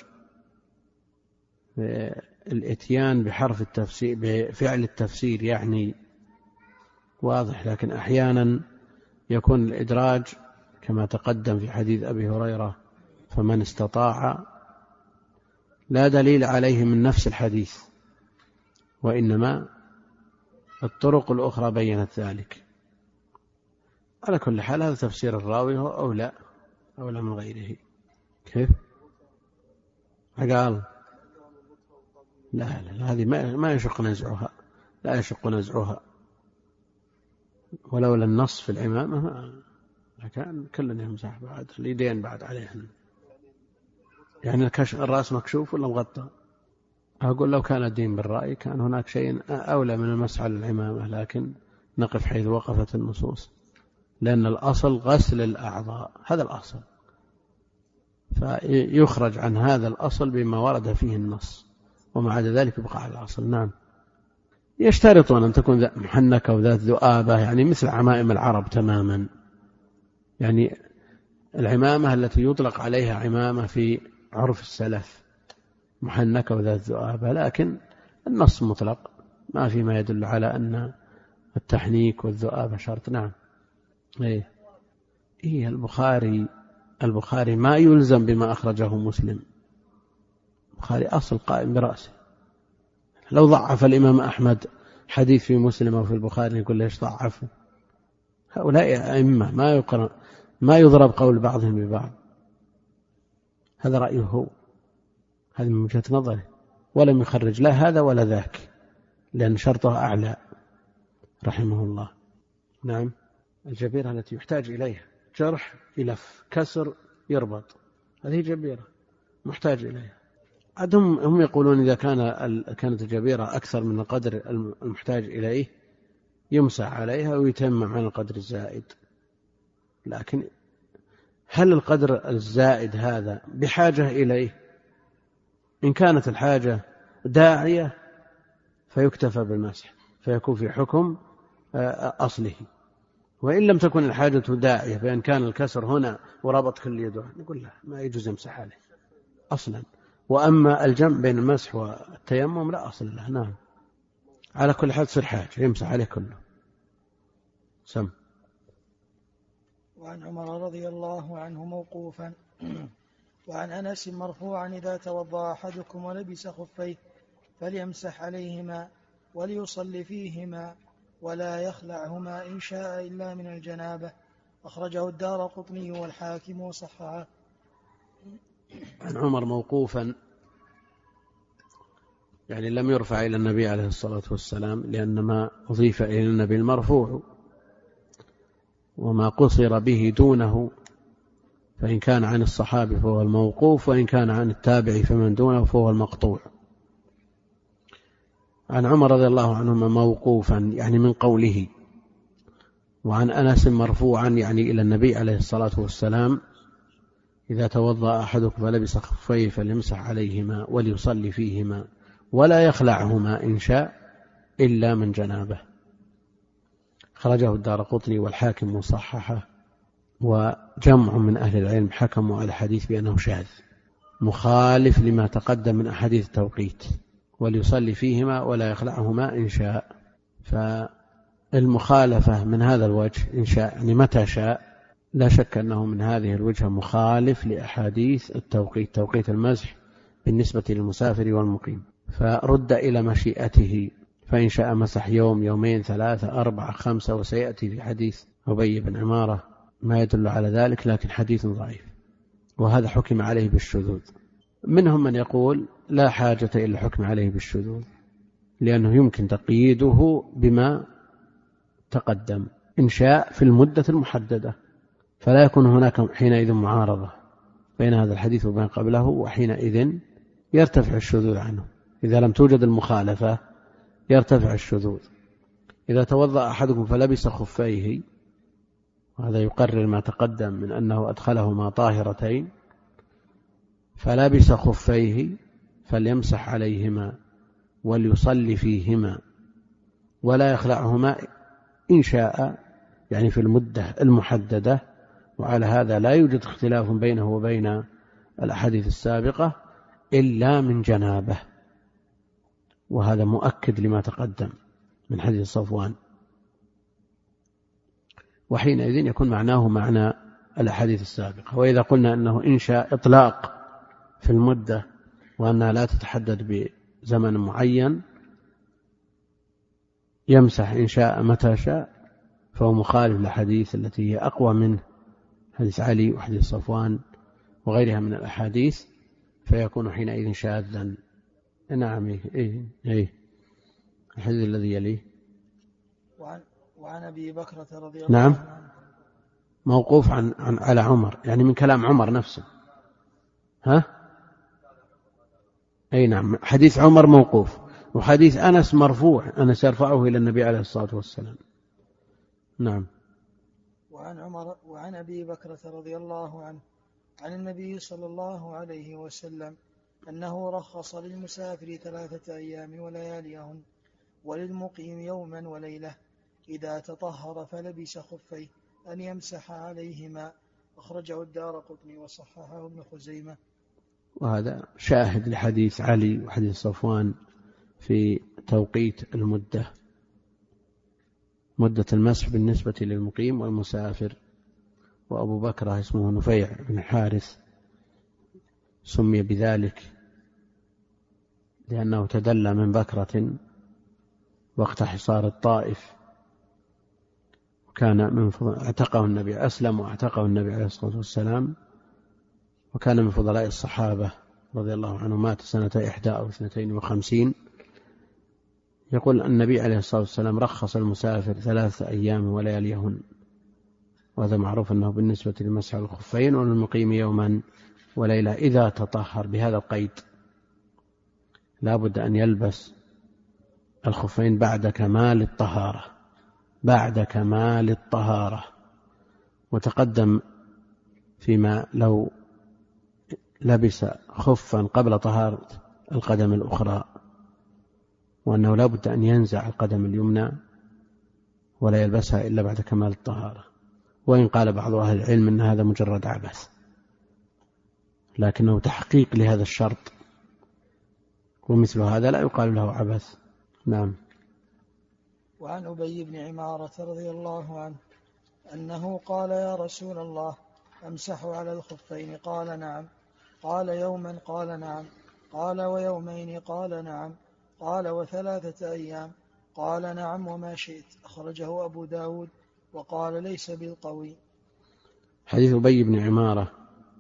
Speaker 1: الاتيان بحرف التفسير بفعل التفسير يعني واضح، لكن أحيانا يكون الإدراج كما تقدم في حديث أبي هريرة فمن استطاع، لا دليل عليه من نفس الحديث، وإنما الطرق الأخرى بينت ذلك. على كل حال هذا تفسير الراوي هو أولى أولى من غيره. كيف؟ قال لا لا هذه ما يشق نزعها، لا يشق نزعها، ولولا النص في العمامة لكان كلنا يمسح بعد اليدين بعد عليهن. يعني الرأس مكشوف ولا مغطى؟ أقول لو كان الدين بالرأي كان هناك شيء أولى من المسح على العمامة، لكن نقف حيث وقفت النصوص، لأن الأصل غسل الأعضاء، هذا الأصل، فيخرج عن هذا الأصل بما ورد فيه النص، وما عدا ذلك يبقى على الأصل. نعم، يشترطون أن تكون محنكة وذات ذؤابة، يعني مثل عمائم العرب تماما، يعني العمامة التي يطلق عليها عمامة في عرف السلف محنكة وذات ذؤابة، لكن النص مطلق ما في ما يدل على أن التحنيك والذؤابة شرط. نعم. إيه إيه البخاري البخاري ما يلزم بما أخرجه مسلم. البخاري أصل قائم برأسه. لو ضعف الإمام أحمد حديث في مسلم أو في البخاري يقول ليش ضعفه؟ هؤلاء أئمة ما يقرأ ما يضرب قول بعضهم ببعض. هذا رأيه هو، هذا من وجهة نظره، ولم يخرج لا هذا ولا ذاك لأن شرطه أعلى رحمه الله. نعم. الجبيرة التي يحتاج إليها جرح يلف كسر يربط، هذه جبيرة محتاج إليها. عدهم هم يقولون إذا كان كانت الجبيرة أكثر من القدر المحتاج إليه يمسح عليها ويتمم عن القدر الزائد. لكن هل القدر الزائد هذا بحاجة إليه؟ إن كانت الحاجة داعية فيكتفى بالمسح فيكون في حكم أصله، وإن لم تكن الحاجة داعية بأن كان الكسر هنا وربط كل يده نقول له ما يجوز يمسح عليه أصلا. وأما الجمع بين المسح والتيمم لا أصل له. نعم. على كل حال تصير حاجة يمسح عليه كله. سم.
Speaker 2: وعن عمر رضي الله عنه موقوفا وعن أنس مرفوعا إذا توضأ أحدكم ولبس خفيه فليمسح عليهما وليصلي فيهما ولا يخلعهما إن شاء إلا من الجنابة. أخرجه الدارقطني والحاكم وصححه.
Speaker 1: عن عمر موقوفا يعني لم يرفع إلى النبي عليه الصلاة والسلام، لأن ما أضيف إلى النبي المرفوع، وما قصر به دونه فإن كان عن الصحابي فهو الموقوف، وإن كان عن التابع فمن دونه فهو المقطوع. عن عمر رضي الله عنهما موقوفا يعني من قوله، وعن أنس مرفوعا يعني إلى النبي عليه الصلاة والسلام إذا توضأ أحدكم فلبس خفيه فليمسح عليهما وليصلي فيهما ولا يخلعهما إن شاء إلا من جنابه. خرجه الدارقطني والحاكم وصححه، وجمع من أهل العلم حكموا على الحديث بأنه شاذ مخالف لما تقدم من أحاديث التوقيت، وليصلي فيهما ولا يخلعهما إن شاء. فالمخالفة من هذا الوجه إن شاء يعني متى شاء لا شك أنه من هذه الوجهة مخالف لأحاديث التوقيت، توقيت المسح بالنسبة للمسافر والمقيم، فرد إلى مشيئته، فإن شاء مسح يوم يومين ثلاثة أربعة خمسة، وسيأتي في حديث أبي بن عمارة ما يدل على ذلك، لكن حديث ضعيف، وهذا حكم عليه بالشذوذ. منهم من يقول لا حاجة إلا حكم عليه بالشذوذ، لأنه يمكن تقييده بما تقدم إن شاء في المدة المحددة، فلا يكون هناك حينئذ معارضة بين هذا الحديث وبين قبله، وحينئذ يرتفع الشذوذ عنه. إذا لم توجد المخالفة يرتفع الشذوذ. إذا توضأ أحدكم فلبس خفيه، وهذا يقرر ما تقدم من أنه أدخلهما طاهرتين، فلبس خفيه فليمسح عليهما وليصلي فيهما ولا يخلعهما إن شاء يعني في المدة المحددة. وعلى هذا لا يوجد اختلاف بينه وبين الأحاديث السابقة إلا من جنابه، وهذا مؤكد لما تقدم من حديث صفوان، وحينئذ يكون معناه معنى الأحاديث السابقة. وإذا قلنا أنه إن شاء إطلاق في المدة وأنها لا تتحدد بزمن معين، يمسح إن شاء متى شاء، فهو مخالف للحديث التي هي أقوى منه، حديث علي وحديث صفوان وغيرها من الأحاديث، فيكون حينئذ شاذا. نعم. إيه إيه الحديث الذي يليه
Speaker 2: وعن, وعن أبي بكرة رضي الله
Speaker 1: نعم
Speaker 2: عنه
Speaker 1: موقوف عن, عن على عمر، يعني من كلام عمر نفسه. ها أي نعم، حديث عمر موقوف، وحديث أنس مرفوع، أنس يرفعه إلى النبي عليه الصلاة والسلام. نعم.
Speaker 2: وعن عمر وعن أبي بكرة رضي الله عنه عن النبي صلى الله عليه وسلم أنه رخص للمسافر ثلاثة أيام ولياليهن وللمقيم يوما وليلة إذا تطهر فلبس خفيه أن يمسح عليهما. أخرجه الدارقطني وصححه ابن خزيمة.
Speaker 1: وهذا شاهد لحديث علي وحديث صفوان في توقيت المدة. مدة المسح بالنسبة للمقيم والمسافر. وأبو بكر اسمه نفيع بن الحارث سمي بذلك لأنه تدلى من بكرة وقت حصار الطائف، وكان من اعتقه النبي أسلم واعتقه النبي عليه الصلاة والسلام، وكان من فضلاء الصحابة رضي الله عنه، مات سنة إحدى أو اثنتين وخمسين. يقول النبي عليه الصلاة والسلام رخص المسافر ثلاثة أيام ولياليهن، وهذا معروف أنه بالنسبة للمسح على الخفين، وللمقيم يوما وليلة إذا تطهر. بهذا القيد لا بد أن يلبس الخفين بعد كمال الطهارة، بعد كمال الطهارة. وتقدم فيما لو لبس خفا قبل طهارة القدم الأخرى، وأنه لا بد أن ينزع القدم اليمنى ولا يلبسها إلا بعد كمال الطهارة. وإن قال بعض أهل العلم أن هذا مجرد عبث، لكنه تحقيق لهذا الشرط، ومثل هذا لا يقال له عبث. نعم.
Speaker 2: وعن أبي بن عمارة رضي الله عنه أنه قال: يا رسول الله، أمسح على الخفين؟ قال: نعم. قال: يوما؟ قال: نعم. قال: ويومين؟ قال: نعم. قال: وثلاثة أيام؟ قال: نعم وما شئت. أخرجه أبو داود وقال: ليس بالقوي.
Speaker 1: حديث أبي بن عمارة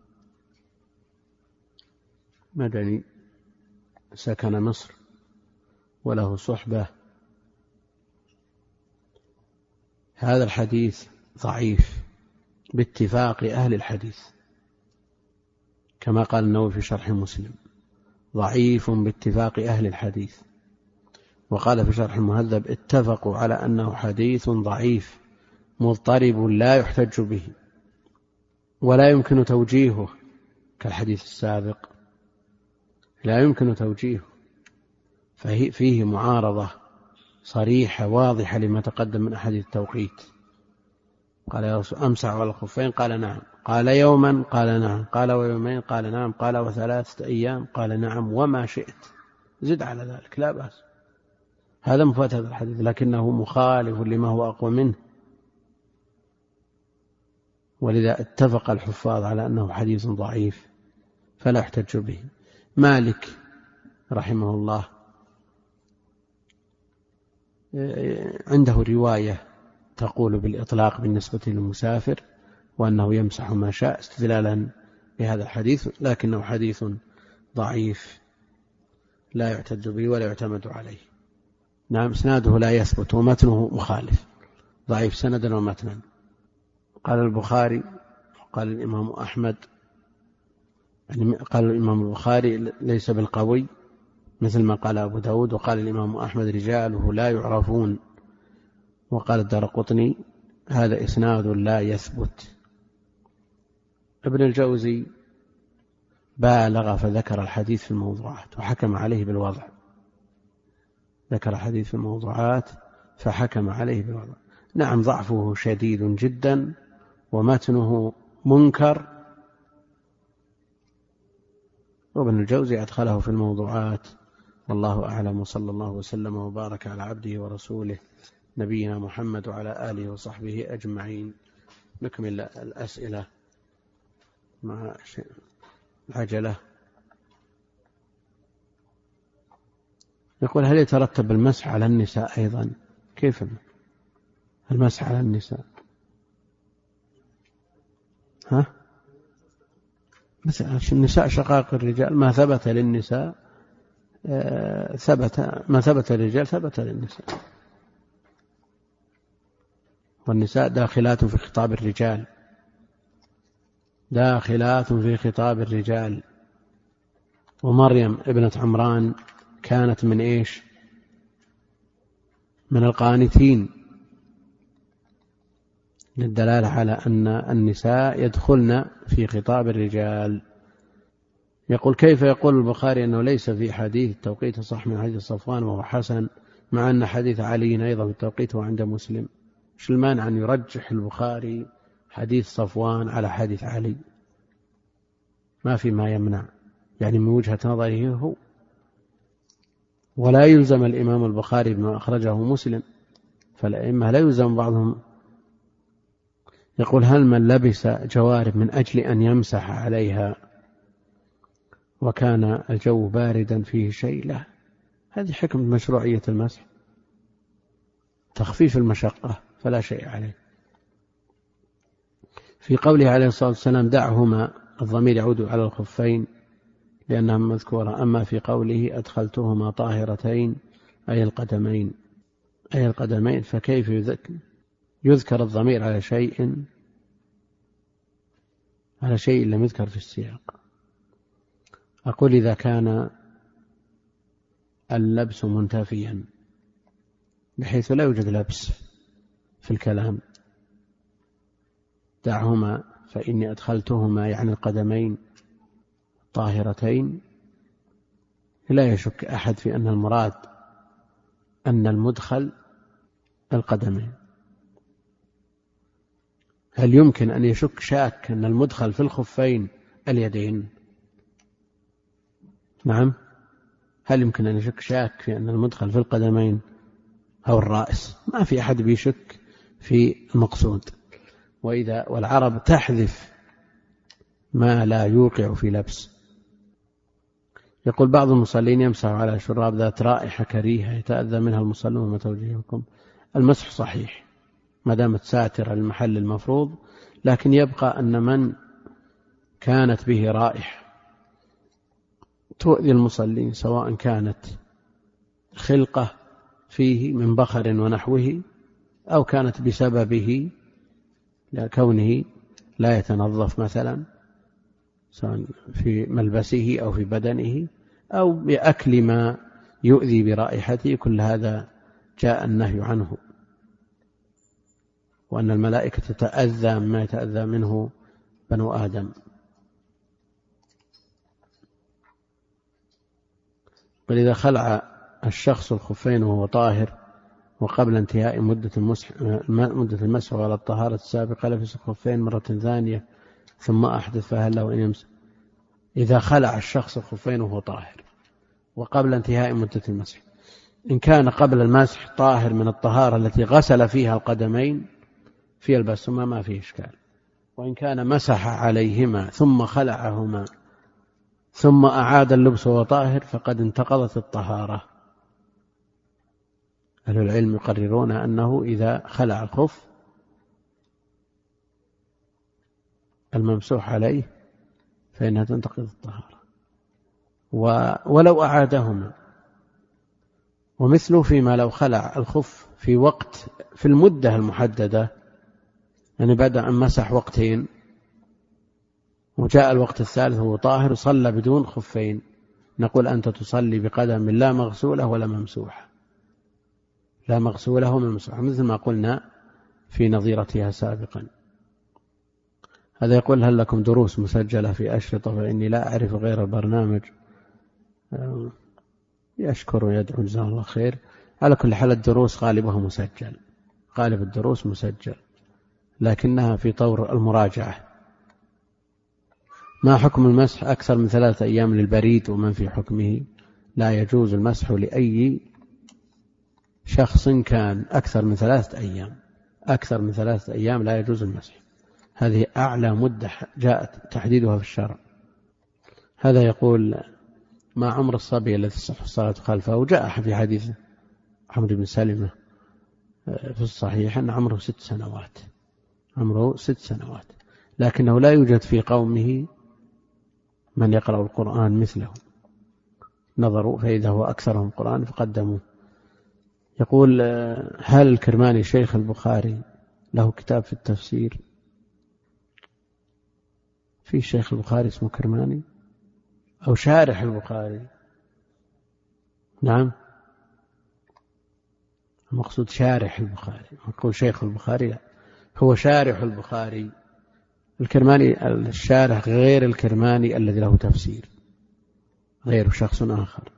Speaker 1: مدني، سكن مصر وله صحبة. هذا الحديث ضعيف باتفاق أهل الحديث، كما قال النووي في شرح مسلم، ضعيف باتفاق أهل الحديث. وقال في شرح المهذب: اتفقوا على أنه حديث ضعيف مضطرب لا يحتج به ولا يمكن توجيهه كالحديث السابق، لا يمكن توجيهه، فيه معارضة صريحة واضحة لما تقدم من أحاديث التوقيت. قال: يا رسول، أمسح على الخفين؟ قال: نعم. قال: يوما؟ قال: نعم. قال: ويومين؟ قال: نعم. قال: وثلاثة أيام؟ قال: نعم وما شئت. زد على ذلك لا بأس. هذا مفاد هذا الحديث، لكنه مخالف لما هو أقوى منه، ولذا اتفق الحفاظ على أنه حديث ضعيف فلا يحتج به. مالك رحمه الله عنده رواية تقول بالإطلاق بالنسبة للمسافر، وأنه يمسح ما شاء استدلالا بهذا الحديث، لكنه حديث ضعيف لا يحتج به ولا يعتمد عليه. نعم، اسناده لا يثبت ومتنه مخالف، ضعيف سندا ومتنا. قال البخاري، قال الإمام أحمد، يعني قال الإمام البخاري ليس بالقوي مثل ما قال أبو داود، وقال الإمام أحمد رجاله لا يعرفون، وقال الدارقطني هذا إسناد لا يثبت. ابن الجوزي بالغ فذكر الحديث في الموضوعات وحكم عليه بالوضع، ذكر الحديث في الموضوعات فحكم عليه بالوضع. نعم، ضعفه شديد جدا ومتنه منكر، وابن الجوزي أدخله في الموضوعات. والله أعلم، وصلى الله وسلم وبارك على عبده ورسوله نبينا محمد وعلى آله وصحبه أجمعين. نكمل الأسئلة مع العجلة. يقول: هل يترتب المسح على النساء أيضا؟ كيف المسح على النساء؟ ها؟ النساء شقائق الرجال، ما ثبت للنساء ثبت، ما ثبت للرجال ثبت للنساء، والنساء داخلات في خطاب الرجال، داخلات في خطاب الرجال. ومريم ابنة عمران كانت من إيش؟ من القانتين، للدلالة على أن النساء يدخلن في خطاب الرجال. يقول: كيف يقول البخاري أنه ليس في حديث التوقيت صح من حديث صفوان وهو حسن، مع أن حديث علي أيضا في التوقيت هو عند مسلم؟ إيش المانع أن يرجح البخاري حديث صفوان على حديث علي؟ ما في ما يمنع، يعني من وجهة نظره هو، ولا يلزم الإمام البخاري بما أخرجه مسلم، فالأئمة لا يلزم بعضهم. يقول هل من لبس جوارب من أجل أن يمسح عليها وكان الجو باردا فيه شيء؟ لا، هذه حكم مشروعية المسح، تخفيف المشقة فلا شيء عليه. في قوله عليه الصلاة والسلام دعهما، الضمير يعود على الخفين لأنها مذكورة. أما في قوله أدخلتهما طاهرتين أي القدمين أي القدمين فكيف يذكر, يذكر الضمير على شيء على شيء لم يذكر في السياق؟ أقول إذا كان اللبس منتفيا بحيث لا يوجد لبس في الكلام، دعهما فإني أدخلتهما يعني القدمين طاهرتين، لا يشك أحد في أن المراد أن المدخل القدمين. هل يمكن أن يشك شاك أن المدخل في الخفين اليدين؟ نعم، هل يمكن أن يشك شاك في أن المدخل في القدمين أو الرأس؟ ما في أحد بيشك في المقصود. وإذا والعرب تحذف ما لا يوقع في لبس. يقول بعض المصلين يمسح على شراب ذات رائحة كريهة يتأذى منها المصلون، ما توجيهكم؟ المسح صحيح ما دامت ساترة المحل المفروض، لكن يبقى أن من كانت به رائحة تؤذي المصلين سواء كانت خلقة فيه من بخر ونحوه أو كانت بسببه لكونه لا يتنظف مثلا سواء في ملبسه أو في بدنه أو بأكل ما يؤذي برائحته، كل هذا جاء النهي عنه، وأن الملائكة تتأذى مما يتأذى منه بنو آدم. ولذا خلع الشخص الخفين وهو طاهر وقبل انتهاء مدة المسح مدة المسح على الطهارة السابقة لبس الخفين مرة ثانية ثم أحدث، فهل له أن يمسح؟ إذا خلع الشخص الخفين وهو طاهر وقبل انتهاء مدة المسح، إن كان قبل المسح طاهر من الطهارة التي غسل فيها القدمين في يلبسهما ما فيه إشكال، وإن كان مسح عليهما ثم خلعهما ثم أعاد اللبس وهو طاهر فقد انتقضت الطهارة. أهل العلم يقررون أنه إذا خلع الخف الممسوح عليه فإنها تنتقض الطهارة ولو أعادهما. ومثله فيما لو خلع الخف في وقت في المدة المحددة، يعني بعد أن مسح وقتين وجاء الوقت الثالث وهو طاهر صلى بدون خفين، نقول أنت تصلي بقدم لا مغسولة ولا ممسوحة، لا مغسولة وممسوحة، مثل ما قلنا في نظيرتها سابقا. هذا يقول هل لكم دروس مسجلة في أشرطة فإني لا أعرف غير البرنامج؟ يشكر ويدعو جزاه الله خير. على كل حال الدروس غالبها مسجل، غالب الدروس مسجل، لكنها في طور المراجعة. ما حكم المسح أكثر من ثلاثة أيام للبريد ومن في حكمه؟ لا يجوز المسح لأي شخص كان أكثر من ثلاثة أيام، أكثر من ثلاثة أيام لا يجوز المسح، هذه أعلى مدة جاءت تحديدها في الشرع. هذا يقول ما عمر الصبي الذي تصح الصلاة خلفه؟ وجاء في حديث عمرو بن سلمة في الصحيح أن عمره ست سنوات، عمره ست سنوات، لكنه لا يوجد في قومه من يقرأ القرآن مثله، نظروا فإذا هو أكثرهم قرآن فقدموه. يقول هل الكرماني شيخ البخاري له كتاب في التفسير؟ في شيخ البخاري اسمه كرماني أو شارح البخاري؟ نعم، المقصود شارح البخاري، يقول شيخ البخاري لا، هو شارح البخاري. الكرماني الشارح غير الكرماني الذي له تفسير، غير شخص آخر،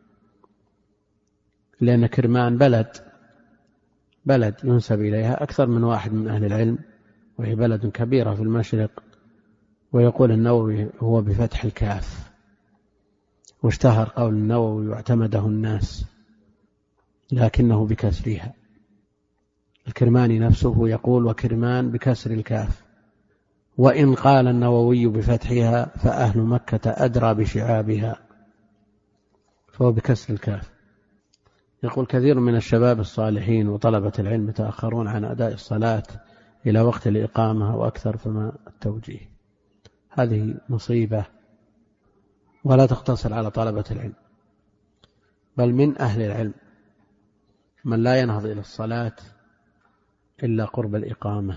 Speaker 1: لأن كرمان بلد بلد ينسب إليها أكثر من واحد من أهل العلم، وهي بلد كبيرة في المشرق، ويقول النووي هو بفتح الكاف، واشتهر قول النووي واعتمده الناس لكنه بكسرها. الكرماني نفسه يقول وكرمان بكسر الكاف، وإن قال النووي بفتحها فأهل مكة أدرى بشعابها، فهو بكسر الكاف. يقول كثير من الشباب الصالحين وطلبة العلم يتأخرون عن أداء الصلاة إلى وقت الإقامة وأكثر، فما التوجيه؟ هذه مصيبة ولا تقتصر على طلبة العلم، بل من أهل العلم من لا ينهض إلى الصلاة إلا قرب الإقامة،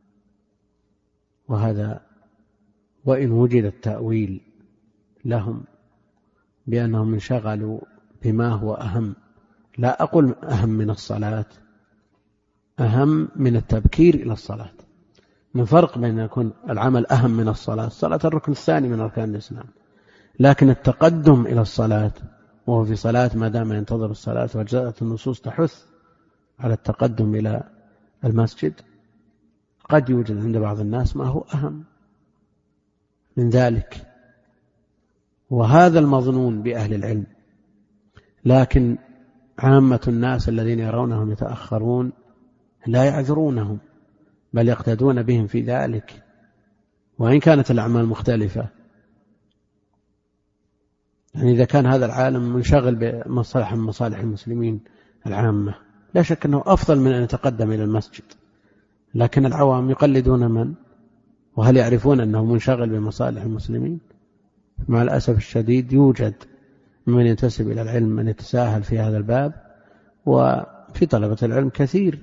Speaker 1: وهذا وإن وجد التأويل لهم بأنهم انشغلوا بما هو أهم، لا أقول أهم من الصلاة، أهم من التبكير إلى الصلاة. من فرق بين أن يكون العمل أهم من الصلاة، الصلاة الركن الثاني من أركان الإسلام، لكن التقدم إلى الصلاة وهو في صلاة ما دام ينتظر الصلاة، وجاءت النصوص تحث على التقدم إلى المسجد، قد يوجد عند بعض الناس ما هو أهم من ذلك، وهذا المظنون بأهل العلم. لكن عامة الناس الذين يرونهم يتأخرون لا يعذرونهم، بل يقتدون بهم في ذلك، وإن كانت الأعمال مختلفة. يعني إذا كان هذا العالم منشغل بمصالح من مصالح المسلمين العامة، لا شك أنه أفضل من أن يتقدم إلى المسجد، لكن العوام يقلدون من؟ وهل يعرفون أنه منشغل بمصالح المسلمين؟ مع الأسف الشديد يوجد من ينتسب إلى العلم من يتساهل في هذا الباب، وفي طلبة العلم كثير.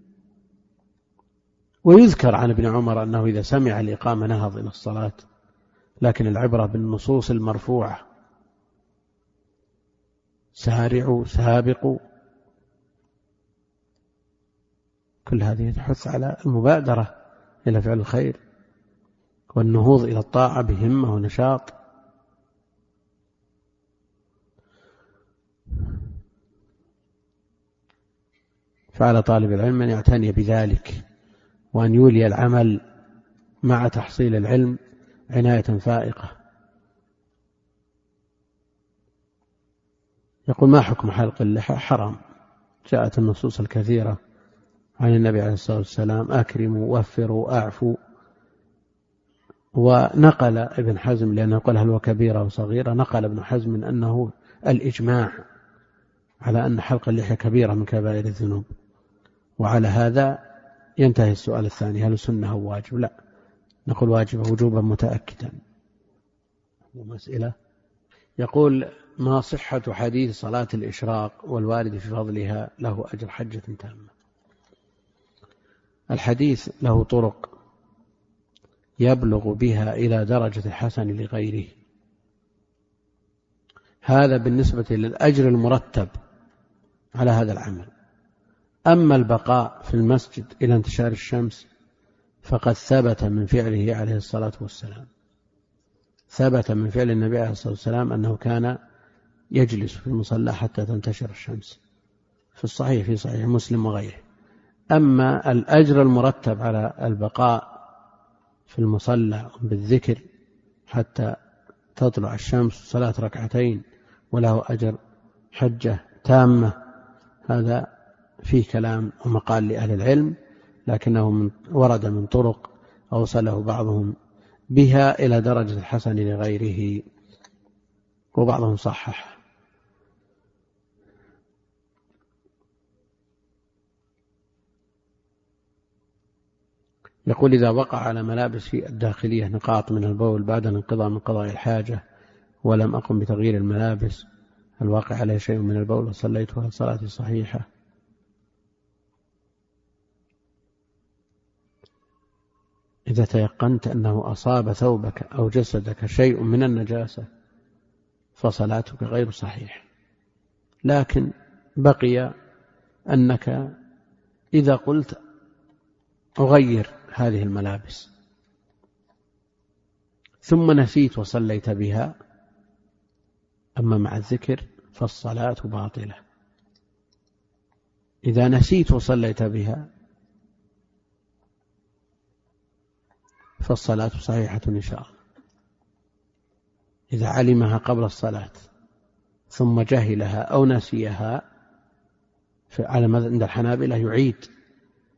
Speaker 1: ويذكر عن ابن عمر أنه إذا سمع الإقامة نهض إلى الصلاة، لكن العبرة بالنصوص المرفوعة: سارعوا سابقوا، كل هذه تحث على المبادرة إلى فعل الخير والنهوض إلى الطاعة بهمة ونشاط. فعلى طالب العلم أن يعتني بذلك، وأن يولي العمل مع تحصيل العلم عناية فائقة. يقول: ما حكم حلق اللحى؟ حرام، جاءت النصوص الكثيرة عن النبي عليه الصلاة والسلام: أكرموا وفروا أعفوا. ونقل ابن حزم، لأنه قال هل هو كبيرة وصغيرة، نقل ابن حزم من أنه الإجماع على أن حلق اللحية كبيرة من كبائر الذنوب. وعلى هذا ينتهي السؤال الثاني: هل سنة أو واجب؟ لا، نقول واجب وجوبا متأكدا. ومسئلة يقول: ما صحة حديث صلاة الإشراق والوارد في فضلها له أجر حجة تامة؟ الحديث له طرق يبلغ بها إلى درجة الحسن لغيره، هذا بالنسبة للأجر المرتب على هذا العمل. أما البقاء في المسجد إلى انتشار الشمس فقد ثبت من فعله عليه الصلاة والسلام، ثبت من فعل النبي عليه الصلاة والسلام أنه كان يجلس في المصلى حتى تنتشر الشمس، في الصحيح في صحيح مسلم وغيره. أما الأجر المرتب على البقاء في المصلى بالذكر حتى تطلع الشمس، صلاة ركعتين وله أجر حجة تامة، هذا فيه كلام ومقال لأهل العلم، لكنه من ورد من طرق أوصله بعضهم بها إلى درجة الحسن لغيره، وبعضهم صحح. يقول: إذا وقع على ملابسي الداخلية نقاط من البول بعد الانقضاء من قضاء الحاجة ولم أقم بتغيير الملابس، هل واقع عليه شيء من البول وصليت وهل صلاتي صحيحة؟ إذا تيقنت أنه أصاب ثوبك أو جسدك شيء من النجاسة فصلاتك غير صحيح، لكن بقي أنك إذا قلت أغير هذه الملابس ثم نسيت وصليت بها، أما مع الذكر فالصلاة باطلة. إذا نسيت وصليت بها فالصلاة صحيحة إن شاء الله. إذا علمها قبل الصلاة ثم جهلها أو نسيها، على عند الحنابلة يعيد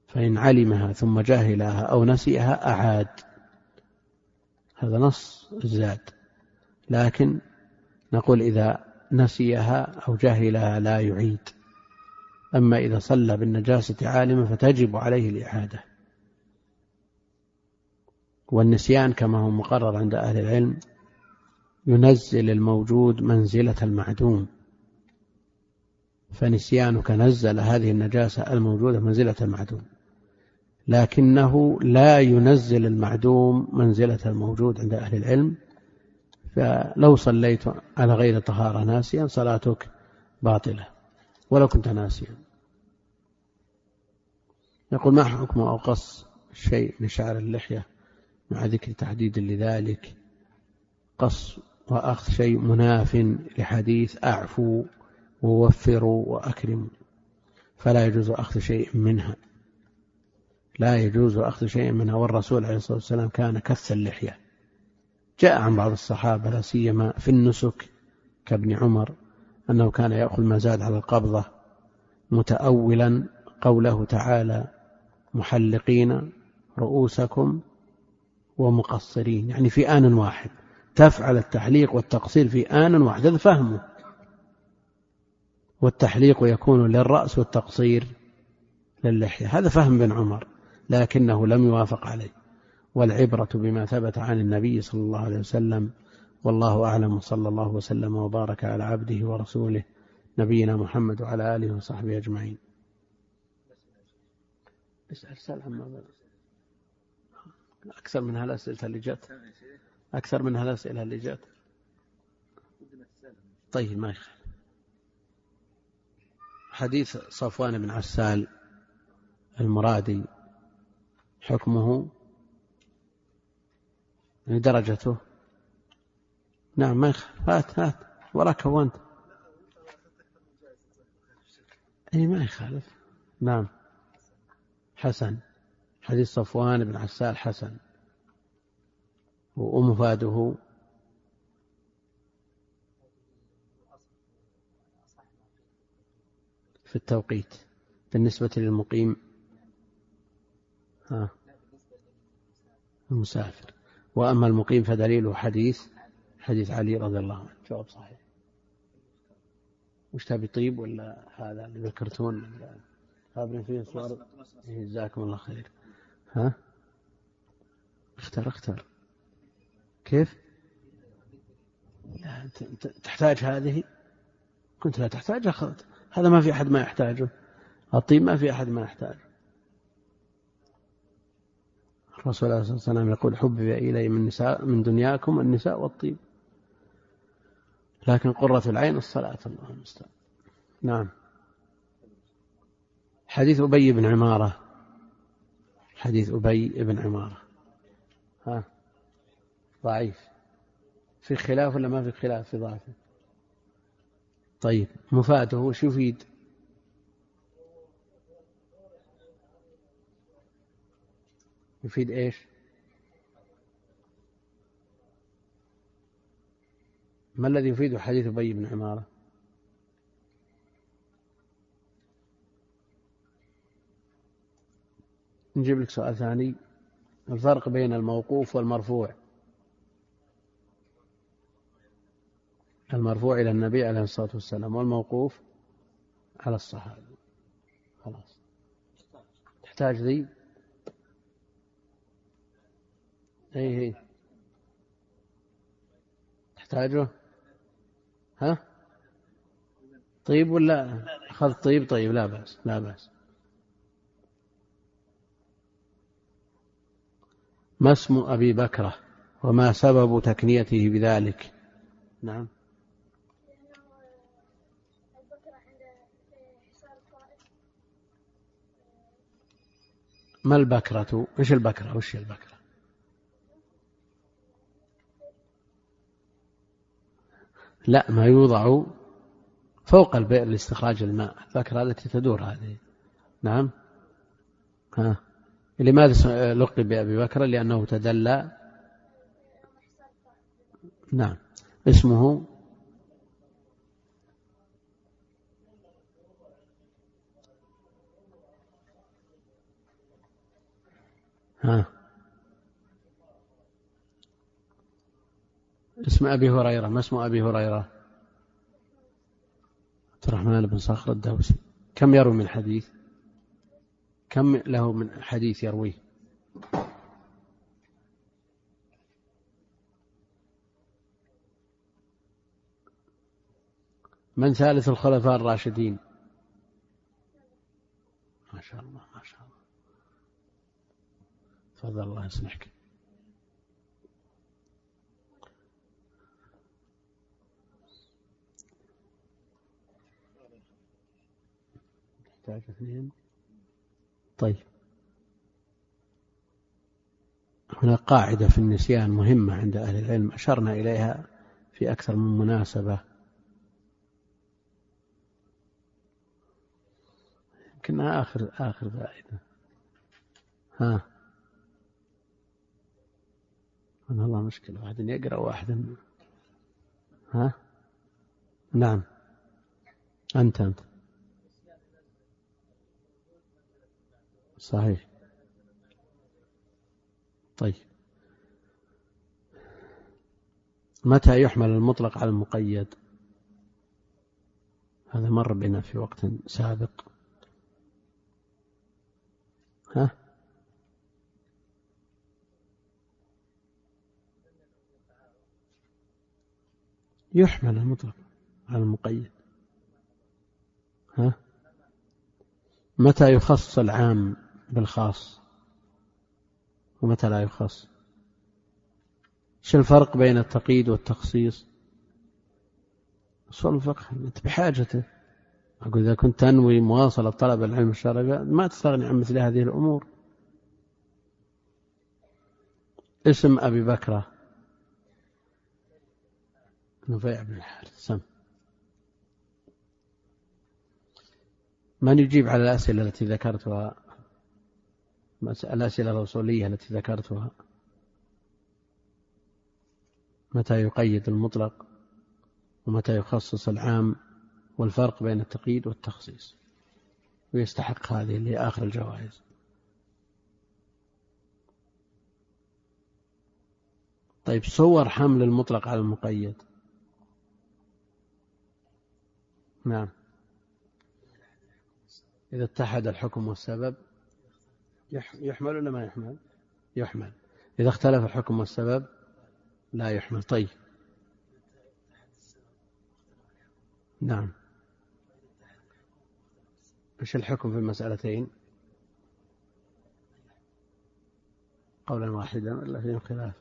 Speaker 1: فإن علمها ثم جاهلها أو نسيها أعاد. هذا نص الزاد. لكن نقول إذا نسيها أو جاهلها لا يعيد. أما إذا صلى بالنجاسة عالما فتجب عليه الإعادة. والنسيان كما هو مقرر عند أهل العلم ينزل الموجود منزلة المعدوم، فنسيانك نزل هذه النجاسة الموجودة منزلة المعدوم، لكنه لا ينزل المعدوم منزلة الموجود عند أهل العلم. فلو صليت على غير طهارة ناسيا صلاتك باطلة ولو كنت ناسيا. يقول: ما حكم أو قص شيء من شعر اللحية مع ذكر تحديد لذلك؟ قص وأخذ شيء مناف لحديث أعفو ووفروا وأكرموا، فلا يجوز أخذ شيء منها، لا يجوز أخذ شيء منها. والرسول عليه الصلاة والسلام كان كث اللحية. جاء عن بعض الصحابة لا سيما في النسك كابن عمر أنه كان يأخذ ما زاد على القبضة متأولا قوله تعالى: محلقين رؤوسكم ومقصرين، يعني في آن واحد تفعل التحليق والتقصير في آن واحد. هذا فهمه. والتحليق يكون للرأس والتقصير للحية، هذا فهم بن عمر، لكنه لم يوافق عليه. والعبرة بما ثبت عن النبي صلى الله عليه وسلم، والله أعلم، صلى الله وسلم وبارك على عبده ورسوله نبينا محمد وعلى آله وصحبه أجمعين. اسأل عما بدأ. أكثر من هالأسئلة اللي جت أكثر من هالأسئلة اللي جت طيب ما يخالف. حديث صفوان بن عسال المرادي حكمه درجته؟ نعم ما يخالف. هات هات وراك وانت. أي ما يخالف. نعم حسن. حديث صفوان بن عسال حسن، ومفاده في التوقيت بالنسبة للمقيم ها المسافر. وأما المقيم فدليله حديث حديث علي رضي الله عنه. جواب صحيح. وش تبي طيب ولا هذا اللي ذكرتون خابرين فيه الصور؟ جزاكم الله خير. ها اختار اختار كيف؟ لا تحتاج هذه؟ كنت لا تحتاج أخذت. هذا ما في أحد ما يحتاجه. الطيب ما في أحد ما يحتاجه. الرسول عليه الصلاة والسلام يقول: حبب إلي من نساء من دنياكم النساء والطيب، لكن قرة العين الصلاة. الله المستعان. نعم. حديث أبي بن عمارة حديث أبي بن عمارة ها ضعيف. في خلاف ولا ما في خلاف في ضعفه؟ طيب مفاده وش يفيد؟ يفيد إيش؟ ما الذي يفيد حديث أبي بن عمارة؟ نجيب لك سؤال ثاني. الفرق بين الموقوف والمرفوع. المرفوع إلى النبي عليه الصلاة والسلام، والموقوف على الصحابة. خلاص. تحتاج ذي؟ اي هي تحتاجه. ها طيب ولا أخذ طيب؟ طيب لا بأس لا بأس. ما اسم أبي بكرة وما سبب تكنيته بذلك؟ نعم. ما البكرة؟ إيش البكرة؟ وش البكرة؟ لا، ما يوضع فوق البئر لاستخراج الماء. البكرة التي تدور هذه. نعم. ها لماذا لقب بأبي بكر؟ لأنه تدلى. نعم. اسمه ها اسم أبي هريرة، ما اسم أبي هريرة؟ عبد الرحمن بن صخر الدوسي. كم يروي من حديث؟ كم له من حديث يرويه؟ من ثالث الخلفاء الراشدين؟ ما شاء الله ما شاء الله. تفضل الله يصلحك. تحتاج اثنين. طيب هنا قاعدة في النسيان مهمة عند أهل العلم أشرنا إليها في أكثر من مناسبة، يمكنها آخر آخر فائدة. ها أنا الله مشكلة، واحد يقرأ واحد. ها نعم أنت أنت صحيح. طيب متى يحمل المطلق على المقيد؟ هذا مر بنا في وقت سابق. ها يحمل المطلق على المقيد. ها متى يخص العام بالخاص ومتى لا يخص؟ ايش الفرق بين التقييد والتخصيص؟ أصول الفقه أنت بحاجته. أقول إذا كنت تنوي مواصلة طلب العلم الشرعي ما تستغني عن مثل هذه الأمور. اسم أبي بكرة نفيع بن الحارث. سم. من يجيب على الأسئلة التي ذكرتها، الأسئلة الرسولية التي ذكرتها؟ متى يقيد المطلق ومتى يخصص العام والفرق بين التقييد والتخصيص؟ ويستحق هذه اللي آخر الجوائز. طيب صور حمل المطلق على المقيد. نعم إذا اتحد الحكم والسبب يحمل ولا ما يحمل؟ يحمل. إذا اختلف الحكم والسبب لا يحمل. طيب نعم إيش الحكم في المسألتين؟ قولا واحدا ولا فيهم خلاف؟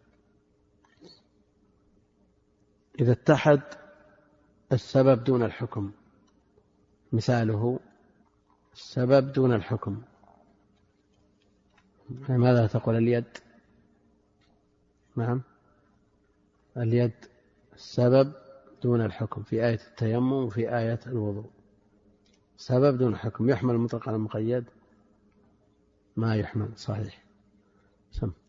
Speaker 1: إذا اتحد السبب دون الحكم، مثاله السبب دون الحكم، ماذا تقول؟ اليد. نعم اليد السبب دون الحكم في آية التيمم وفي آية الوضوء. سبب دون حكم يحمل المطلق على المقيد؟ ما يحمل. صحيح. سم.